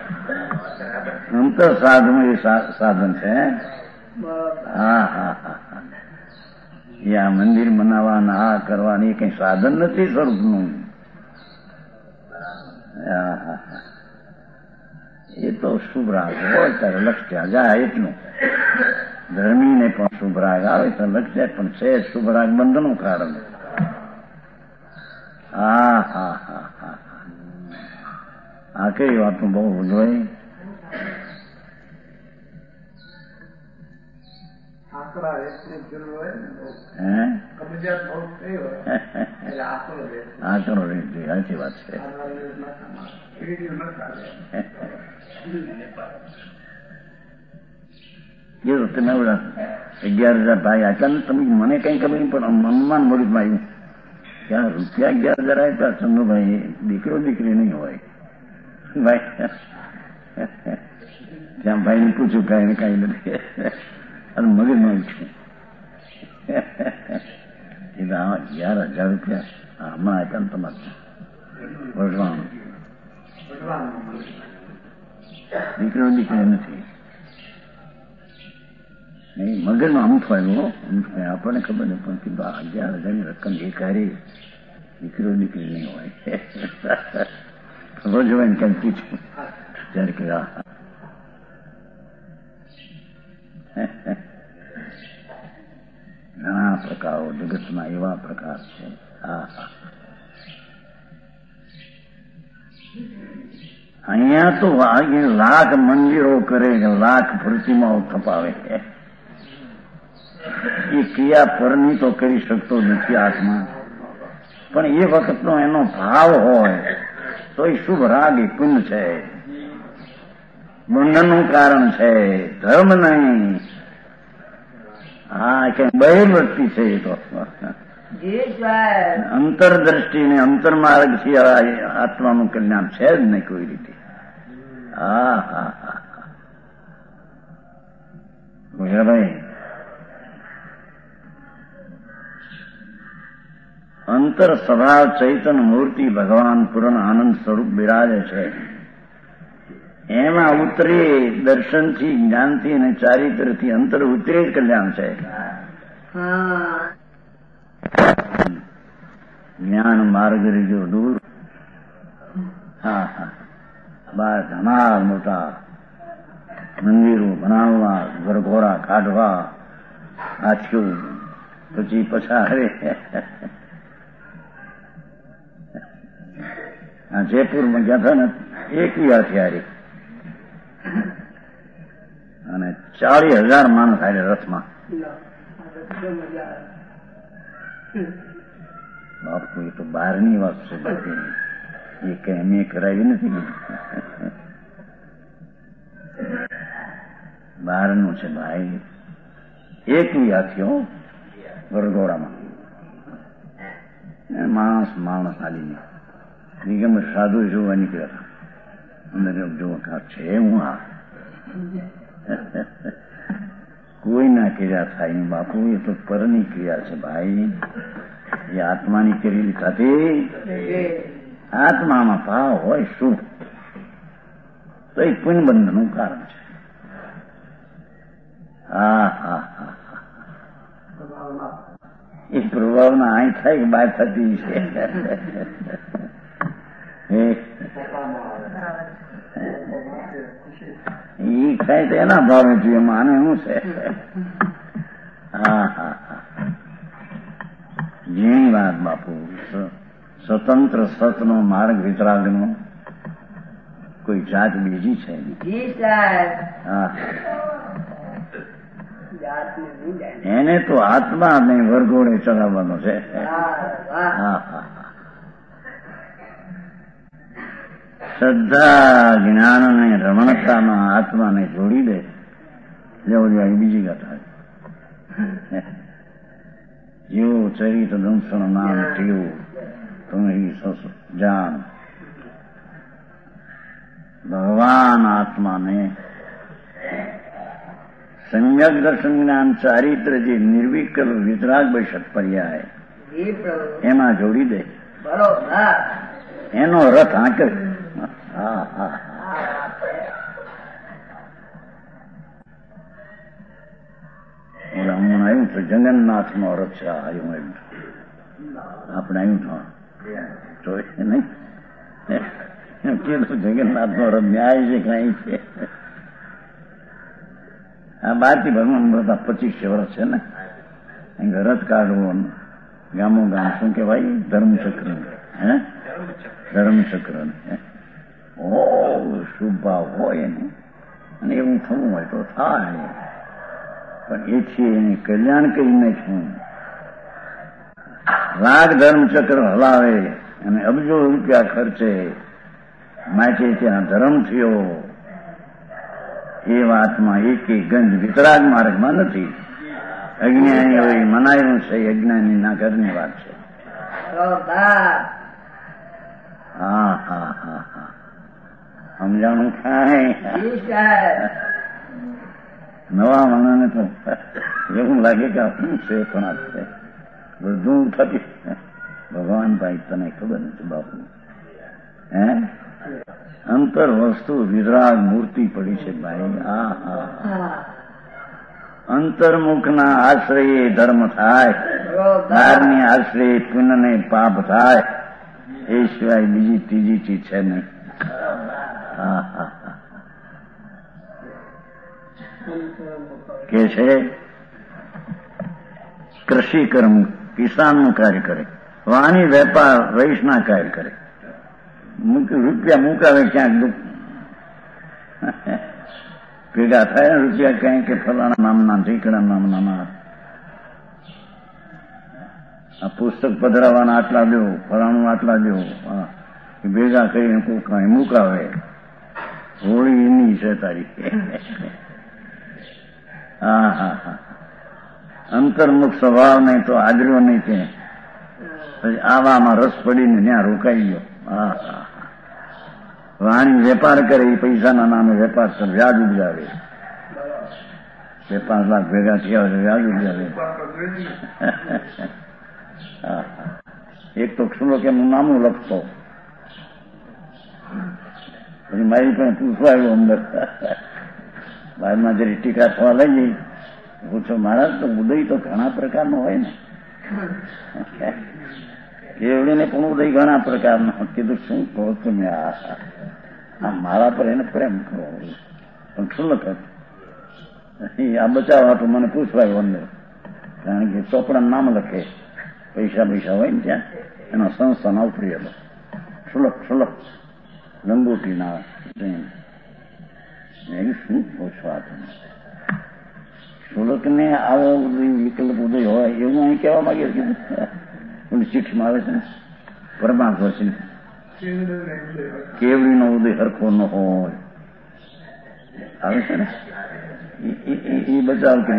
અંતર સાધન એ સાધન છે. હા હા હા એ આ મંદિર બનાવવાના આ કરવાની એ કઈ સાધન નથી સ્વરૂપનું. હા હા હા એ તો શુભ રાગ હોય ત્યારે લક્ષ્ય જાય એટલું. ધર્મીને પણ શુભ રાગ આવે તો લક્ષ્ય પણ છે શુભ રાગ બંધનું કારણ. હા હા હા હા આ કઈ વાતનું બહુ ઉજવાય. આંકડો રેટ સાચી વાત છે. તમે અગિયાર હજાર ભાઈ આટલા તમે મને કઈ ખબર નહીં પણ મનમાં મગજમાં આવ્યું ત્યાં રૂપિયા અગિયાર હજાર આપ્યા ચંદુભાઈ દીકરો દીકરી નહીં હોય ભાઈ. ત્યાં ભાઈને પૂછ્યું કઈ કઈ નથી અને મગજમાં ઉઠ્યું અગિયાર હજાર રૂપિયા હમણાં આપ્યા ને તમારે વઢવાનું દીકરો દીકરી નથી. નહીં મગજમાં અમુક આવ્યો અમુક આપણને ખબર નહીં પણ કીધું આ અગિયાર હજારની રકમ એક હારી દીકરો દીકરી નહીં હોય. ખબર જોવાય ને ક્યાંક પૂછ્યું ત્યારે કે ઘણા પ્રકારો જગતમાં એવા પ્રકાર છે. હા હા અહીંયા તો લાખ મંદિરો કરે લાખ પ્રતિમાઓ થપાવે એ ક્રિયા પરની તો કરી શકતો નથી આત્મા. પણ એ વખતનો એનો ભાવ હોય તો એ શુભ રાગ એ પુણ્ય છે, બંધનનું કારણ છે, ધર્મ નહીં. હા કે બહિર્વૃત્તિ છે એ તો અંતરદ્રષ્ટિ ને અંતરમાર્ગ થી આત્માનું કલ્યાણ છે જ નહીં કોઈ રીતે. હા હા હા ભાઈ અંતર સ્વભાવ ચૈતન્ય મૂર્તિ ભગવાન પૂર્ણ આનંદ સ્વરૂપ બિરાજે છે. એમાં ઉતરે દર્શનથી જ્ઞાનથી અને ચારિત્રથી અંતર ઉતરે જ કલ્યાણ છે. જ્ઞાન માર્ગ રીજો દૂર. હા હા બાર ધમાલ મોટા મંદિરો બનાવવા, ઘરઘોરા કાઢવા, આછું પછી પછાડે. આ જયપુરમાં ગયા હતા ને એકવી હથિયારી અને ચાલીસ હજાર માણસ આવે રથમાં. બાપુ એ તો બહારની વાત છે, બાકી એ કઈ અમે કરાવી નથી. બહારનું છે ભાઈ. એકવી હાથીઓ વરઘોડામાં માણસ માણસ હાલીને દિગંબર સાધુ જોવા નીકળ્યા હતા. અંદર જો છે હું આ કોઈ ના ક્રિયા થાય બાપુ, એ તો પરની ક્રિયા છે ભાઈ. એ આત્માની કરેલી થતી. આત્મામાં ભાવ હોય શુભ તો એ પુણ્યબંધનું કારણ છે. હા હા હા એ પ્રભાવના અહીં થાય કે બહાર થતી છે. એ ખાય તો એના ભાવે જોઈએ, માને શું છે. હા હા હા ઝીણી વાત બાપુ. સ્વતંત્ર સતનો માર્ગ વિતરાગનો કોઈ જાત બીજી છે. હા એને તો આત્મા ને વરઘોડે ચડાવવાનો છે. હા હા શ્રદ્ધા જ્ઞાન અને રમણતામાં આત્માને જોડી દે. લેવો જોઈએ બીજી કથા. જેવો ચરિત દંસણ નામ ટેવું તમે જાણ. ભગવાન આત્માને સમ્યક દર્શન જ્ઞાન ચારિત્ર જે નિર્વિકલ્પ વિતરાગ બૈશક પર્યાય એમાં જોડી દે. એનો રથ આંકે. હા હા હમણાં આવ્યું છે જગન્નાથ નો રથ છે. આવ્યું આવ્યું આપણે આવ્યું જોઈ નહીં કીધું જગન્નાથ નો રથ ન્યાય છે કઈ છે. આ બારથી ભગવાન બધા પચીસ વર્ષ છે ને રથ કાઢવો ગામો ગામ શું કેવાય ધર્મચક્ર. હે ધર્મચક્ર ઓ શુભ ભાવ હોય ને અને એવું થવું હોય તો થાય. પણ એથી એને કલ્યાણ કરીને છું રાગ ધર્મચક્ર હલાવે અને અબજો રૂપિયા ખર્ચે માટે ત્યાં ધર્મ થયો. એ વાતમાં એક એક ગંજ વિતરાગ માર્ગમાં નથી. અજ્ઞાની હોય મનાયું છે, અજ્ઞાની ના ઘરની વાત છે. હા હા હા હા સમજાણું થાય. નવા માણસને તો એવું લાગે કે શું છે પણ આ છે બધું થતી. ભગવાન ભાઈ તને ખબર નથી બાપુ. હે અંતર વસ્તુ વિતરાગ મૂર્તિ પડી છે ભાઈ. આ હા અંતર્મુખના આશ્રયે ધર્મ થાય, બહારની આશ્રયે પુણ્ય ને પાપ થાય. એ સિવાય બીજી ત્રીજી ચીજ છે નહીં. હા હા કે છે કૃષિ કર્મ કિસાનનું કાર્ય કરે, વાણી વેપાર વૈશના કાર્ય કરે. રૂપિયા મુકાવે ક્યાંક દુઃખ ભેગા થાય રૂપિયા ક્યાંય કે ફલાણા નામના ઢીકડા નામના આ પુસ્તક પધરાવાના આટલા દો, ફલાણું આટલા દો, ભેગા કરીને કોઈ મુકાવે. હોળી એની છે તારી. હા હા હા અંતર્મુખ સ્વભાવ નહીં તો આદર્યો નહીં છે. પછી આવામાં રસ પડીને ત્યાં રોકાઈ ગયો. હા હા વાણી વેપાર કરે એ પૈસાના નામે વેપાર કરે, વ્યાજ ઉપજાવે. બે પાંચ લાખ ભેગા થયા હોય વ્યાજ ઉપજાવે. એક તો ક્ષુલો કે હું નામું લખતો પછી મારી પણ પૂછવા આવ્યું અંદર બાદમાં જરી ટીકા થવા લઈ જઈ પૂછો મહારાજ તો ઉદય તો ઘણા પ્રકારનો હોય ને. કેવડીને પણ ઉદય ઘણા પ્રકારનો. કીધું શું કહો તમે આ મારા પર એને પ્રેમ કરો પણ ક્ષુલ્લક આ બચાવવા તો મને પૂછવા આવ્યો અંદર. કારણ કે ચોપડા નામ લખે પૈસા પૈસા હોય ને ત્યાં એનો સંસ્થાન આવતું હતો. ક્ષુલ્લક ક્ષુલ્લક લંગોટી ના શું પૂછવા તમે ક્ષુલ્લક ને આવો વિકલ્પ ઉદય હોય એવું અહીં કહેવા માંગે. કીધું શિક્ષમાં આવે છે ને પરમાત્મા છે કેવડીનો ઉદય હરખો ન હોય આવે છે ને એ બચાવ કે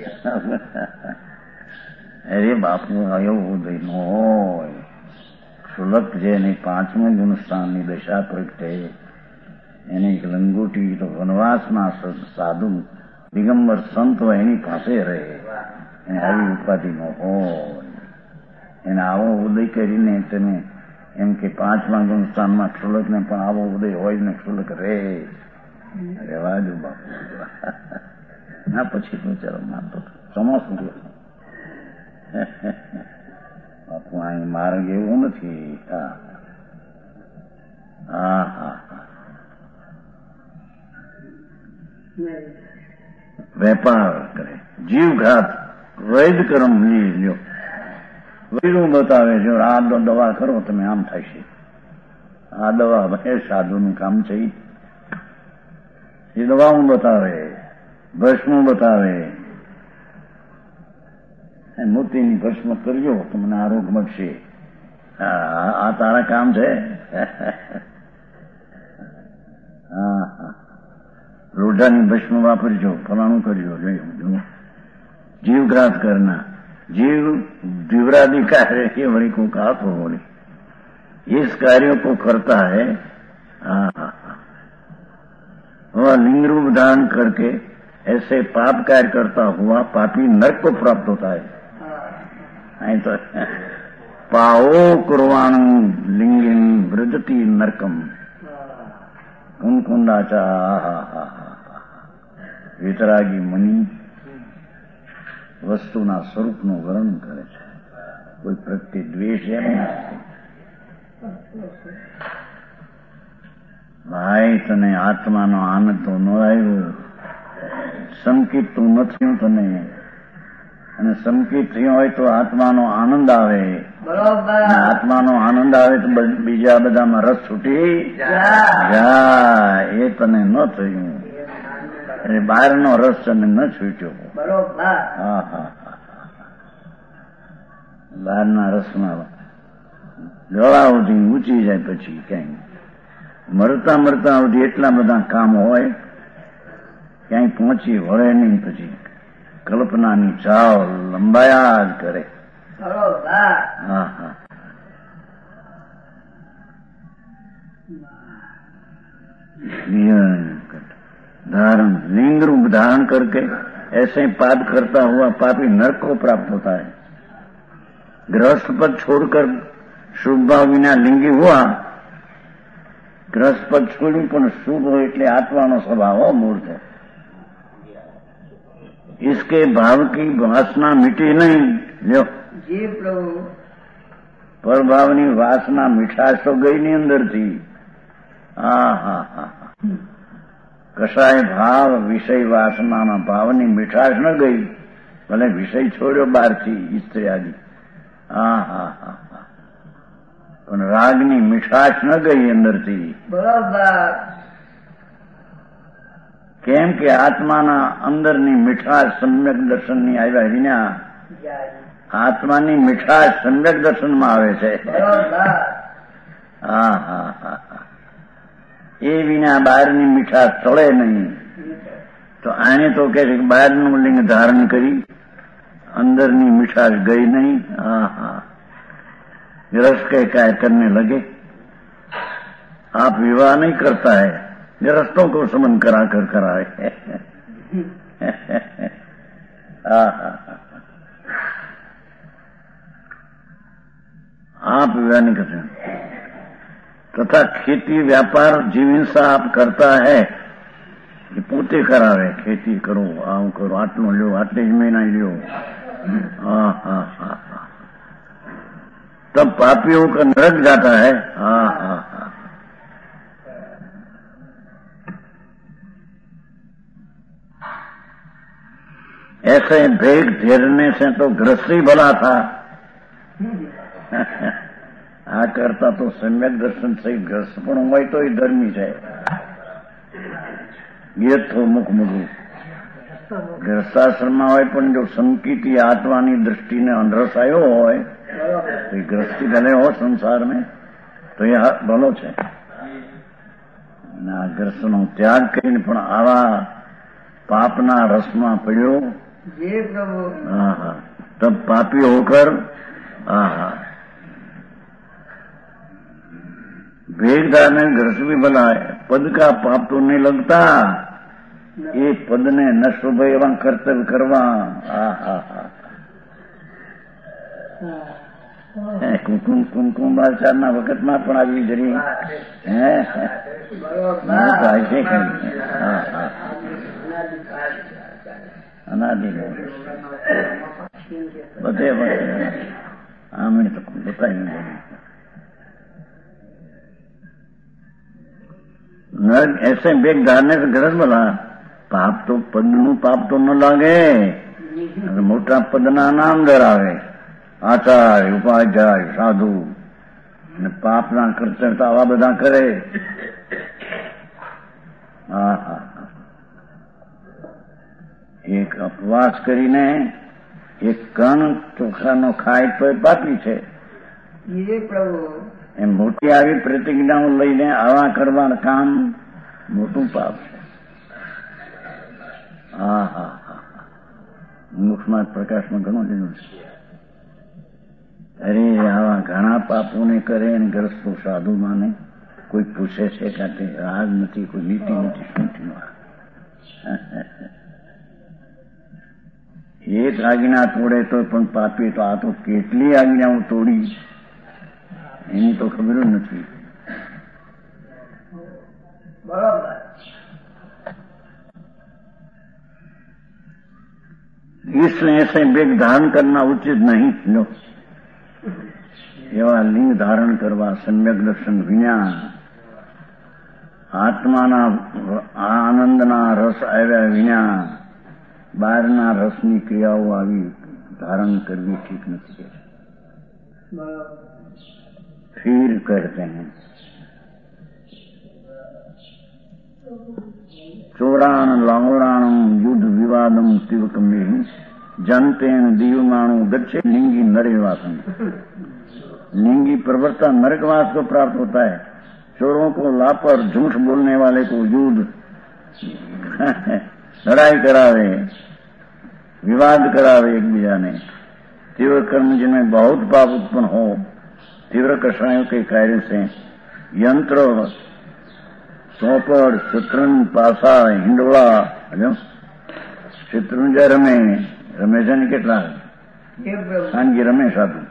અરે બાપુ એવું ઉદય ન હોય. સુલક જેની પાંચમું ગુણસ્થાનની દશા પ્રગટે એની એક લંગોટી તો વનવાસમાં સાધુ દિગંબર સંત હોય એની પાસે રહે, એને આવી ઉપાધિ ન હોય. એને આવો ઉદય કરીને તેને એમ કે પાંચમા ગુણસ્થાનમાં ક્ષુલકને પણ આવો ઉદય હોય ને ક્ષુલક રે રેવા દો બાપુ. ના પછી શું ચાલો માનતો ચોમાસું બાપુ અહીં માર્ગ એવું નથી. હા હા હા વેપાર કરે, જીવઘાત વૈદ કર્મ લઈ લ્યો. વૈરું બતાવે જો આ દવા કરો તમે આમ થશે, આ દવા ભાઈ સાધુનું કામ છે. એ દવાઓ બતાવે, ભસ્મ બતાવે, મોતીની ભસ્મ કરજો તમને આરોગ્ય મળશે. આ તારા કામ છે. હા હા લોઢાની ભસ્મ વાપરજો, ફલાણું કરજો. જોયું જીવઘાત કરના जीव जीवरादि कार्य के बड़ी को कहा तो बोले इस कार्यों को करता है. वह लिंग रूप धारण करके ऐसे पाप कार्य करता हुआ पापी नरक को प्राप्त होता है. नहीं तो पाओ कुर्वाण लिंगिन व्रजति नरकम कुंकुंडाचा. वितरागी मुनि વસ્તુના સ્વરૂપનું વર્ણન કરે છે, કોઈ પ્રત્યે દ્વેષ એમ નથી. ભાઈ તને આત્માનો આનંદ તો ન આવ્યો, સંકિત તું નથી તને, અને સંકિત થયો હોય તો આત્માનો આનંદ આવે. આત્માનો આનંદ આવે તો બીજા બધામાં રસ છૂટી જાય. એ તને ન થયું, એટલે બહારનો રસ તને ન છૂટ્યો. હા હા બહારના રસમાં ગળા સુધી ઊંચી જાય પછી ક્યાંય મરતા મરતા સુધી એટલા બધા કામ હોય ક્યાંય પહોંચી વળે નહીં. પછી કલ્પનાની ચાવ લંબાયા જ કરે. હા હા धारण लिंग रूप धारण करके ऐसे पाप करता हुआ पापी नरक को प्राप्त होता है. गृहस्थ पद छोड़कर शुभ भाव विना लिंगी हुआ. गृहस्थ पद छोड़્યું પણ શુભ હોય એટલે આત્માનો સ્વભાવ મૂર્ત है. इसके भाव की वासना मिटी नहीं. લ્યો जी प्रभु પરભાવની વાસના મીઠાશ તો ગઈ ની અંદરથી. હા હા હા કશાય ભાવ વિષય વાસનાના ભાવની મીઠાશ ન ગઈ, ભલે વિષય છોડ્યો બહારથી ઇસ્ત્રી આદિ. હા હા હા હા પણ રાગની મીઠાશ ન ગઈ અંદરથી. બરોબર. કેમ કે આત્માના અંદરની મીઠાશ સમ્યક દર્શનની આવ્યા વિના આત્માની મીઠાશ સમ્યક દર્શનમાં આવે છે. હા હા હા એ વિના બહારની મીઠાશ ચડે નહીં. તો આને તો કે છે બહારનું લિંગ ધારણ કરી અંદરની મીઠાશ ગઈ નહીં. હા હા रस के काय करने लगे. आप विवाह नहीं करता है, गृहस्थों को समन करा कर कराए. आप विवाह नहीं करते. तथा खेती व्यापार जीविंसा आप करता है, ये पोते करावे. खेती करो, आम करो, आटલું લ્યો, આટલી જ મહિના લ્યો. हाँ हाँ हाँ तब पापियों का नरक जाता है. हाँ हाँ हाँ ऐसे भेद घेरने से तो ग्रस्त ही भला था. આ કરતા તો સમ્યક દર્શન સહિત ગ્રસ્ત પણ હોય તો એ ધર્મી છે. ગેથો મુખ મૂકવું ગ્રસ્તાશ્રમમાં હોય પણ જો સંકિતી આત્માની દ્રષ્ટિને અનરસ આવ્યો હોય તો એ ગ્રસ્તી ભલે હો સંસાર में તો એ ભલો છે. અને આ ગ્રસ્તનો ત્યાગ કરીને પણ આવા પાપના રસમાં પડ્યો. जी प्रभु. હા હા તબ પાપી હોકર હા હા भेद धारने घर से भी भला है, पद का पाप तो नहीं लगता, ये पद ने न शोभे एवं कर्तव्य करवा। हा हा हा કુમકુમ કુમકુમ બાદશાહના વખતમાં પણ આવી જરી હે છે કઈ અનાદિ બધે આમે તો બતાવી नरक ऐसे बेग धारने से गरज बोला पाप तो पद નું પાપ તો ન લાગે, મોટા પદના નામ ધરાવે, આચાર્ય ઉપાધ્યાય સાધુ અને પાપના કર્તવ્ય આવા બધા કરે. હા હા એક અપવાસ કરીને એક કણ ચોખાનો ખાય તો પાપી છે. એમ મોટી આવી પ્રતિજ્ઞાઓ લઈને આવા કરવાનું કામ મોટું પાપ છે. હા હા હા મુખમાં પ્રકાશમાં ઘણું લીધું છે. અરે આવા ઘણા પાપોને કરે અને ગ્રસ્તો સાધુ માને. કોઈ પૂછે છે કે રાગ નથી, કોઈ નીતિ નથી, શું થયું? એક આજ્ઞા તોડે તો પણ પાપી, તો આ તો કેટલી આજ્ઞાઓ તોડી એની તો ખબર જ નથી. બરોબર. इसलिए ऐसे बेग धारण करना उचित नहीं. लो એવા લિંગ ધારણ કરવા સમ્યક દર્શન વિના આત્માના આનંદના રસ આવ્યા વિના બહારના રસની ક્રિયાઓ આવી ધારણ કરવી ઠીક નથી. फिर कहते हैं चोराण लांगोराणम युद्ध विवादम तिवक में जनतेन दीवमाणु गच्छे लिंगी नरेवासन. लिंगी प्रवर्तन नरकवास को प्राप्त होता है. चोरों को लापर झूठ बोलने वाले को युद्ध लड़ाई करावे, विवाद करावे एक बीजा ने. तीव्र कर्म जिनमें बहुत पाप उत्पन्न हो, तीव्र कषायों के कार्य से यंत्र सोपड़ शत्रुंज पासा हिंडोला शत्रुंज रमे रमेशा ने કેટલા સાંજી રમેશ હતું.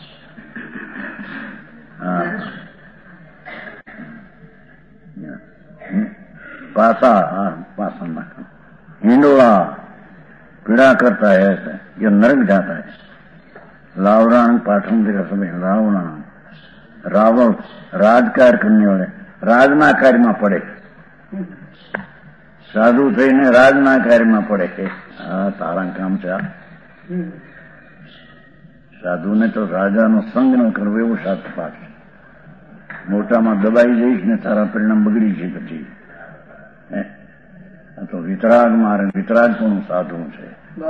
पासा पासा नाखा हिंडोला पीड़ा करता है ऐसा, यह नरक जाता है. लावराण पाठन देगा समय रावण रावण રાજકાર્ય કરને વાળે રાજના કાર્યમાં પડે, સાધુ થઈને રાજના કાર્યમાં પડે. હા તારા કામ છે. સાધુને તો રાજાનો સંગ ન કરવો એવું શાસ્ત્ર પાઠ છે. મોટામાં દબાઈ જઈશ ને તારા પરિણામ બગડી છે પછી. આ તો વિતરાગ મારે વિતરાગ પણ સાધુ છે.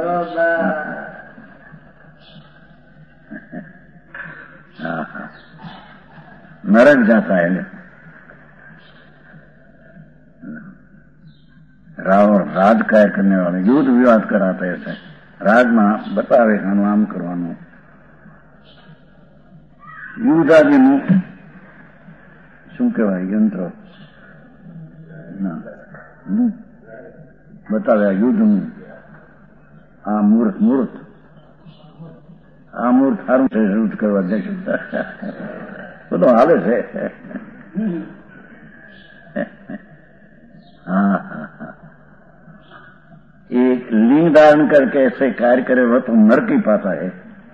हाँ हाँ नरक जाता है. रावण राज कार्य करने वाले युद्ध विवाद कराता है. ऐसे राज में बतावे आम करवानो युद्ध आदि નું શું કહેવાય યંત્ર બતાવ્યા યુદ્ધનું. આ મૂર્ત મૂર્ત આ મૂર્ત સારું છે યુદ્ધ કરવા જશે બધું હાલે છે. हाँ हाँ एक लिंग धारण करके ऐसे कार्य करे वह तो नरक ही पाता है.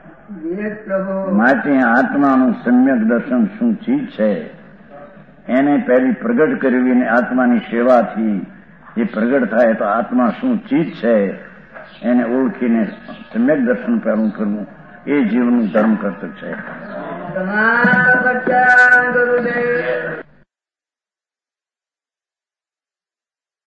માટે આત્માનું સમ્યક દર્શન શું ચીજ છે એને પહેલી પ્રગટ કરવી ને આત્માની સેવાથી એ પ્રગટ થાય તો આત્મા શું ચીજ છે એને ઓળખીને સમ્યક દર્શન પહેલું કરવું એ જીવનું ધર્મ કર્તવ્ય છે. તમારા બચ્ચા ગુરુદેવ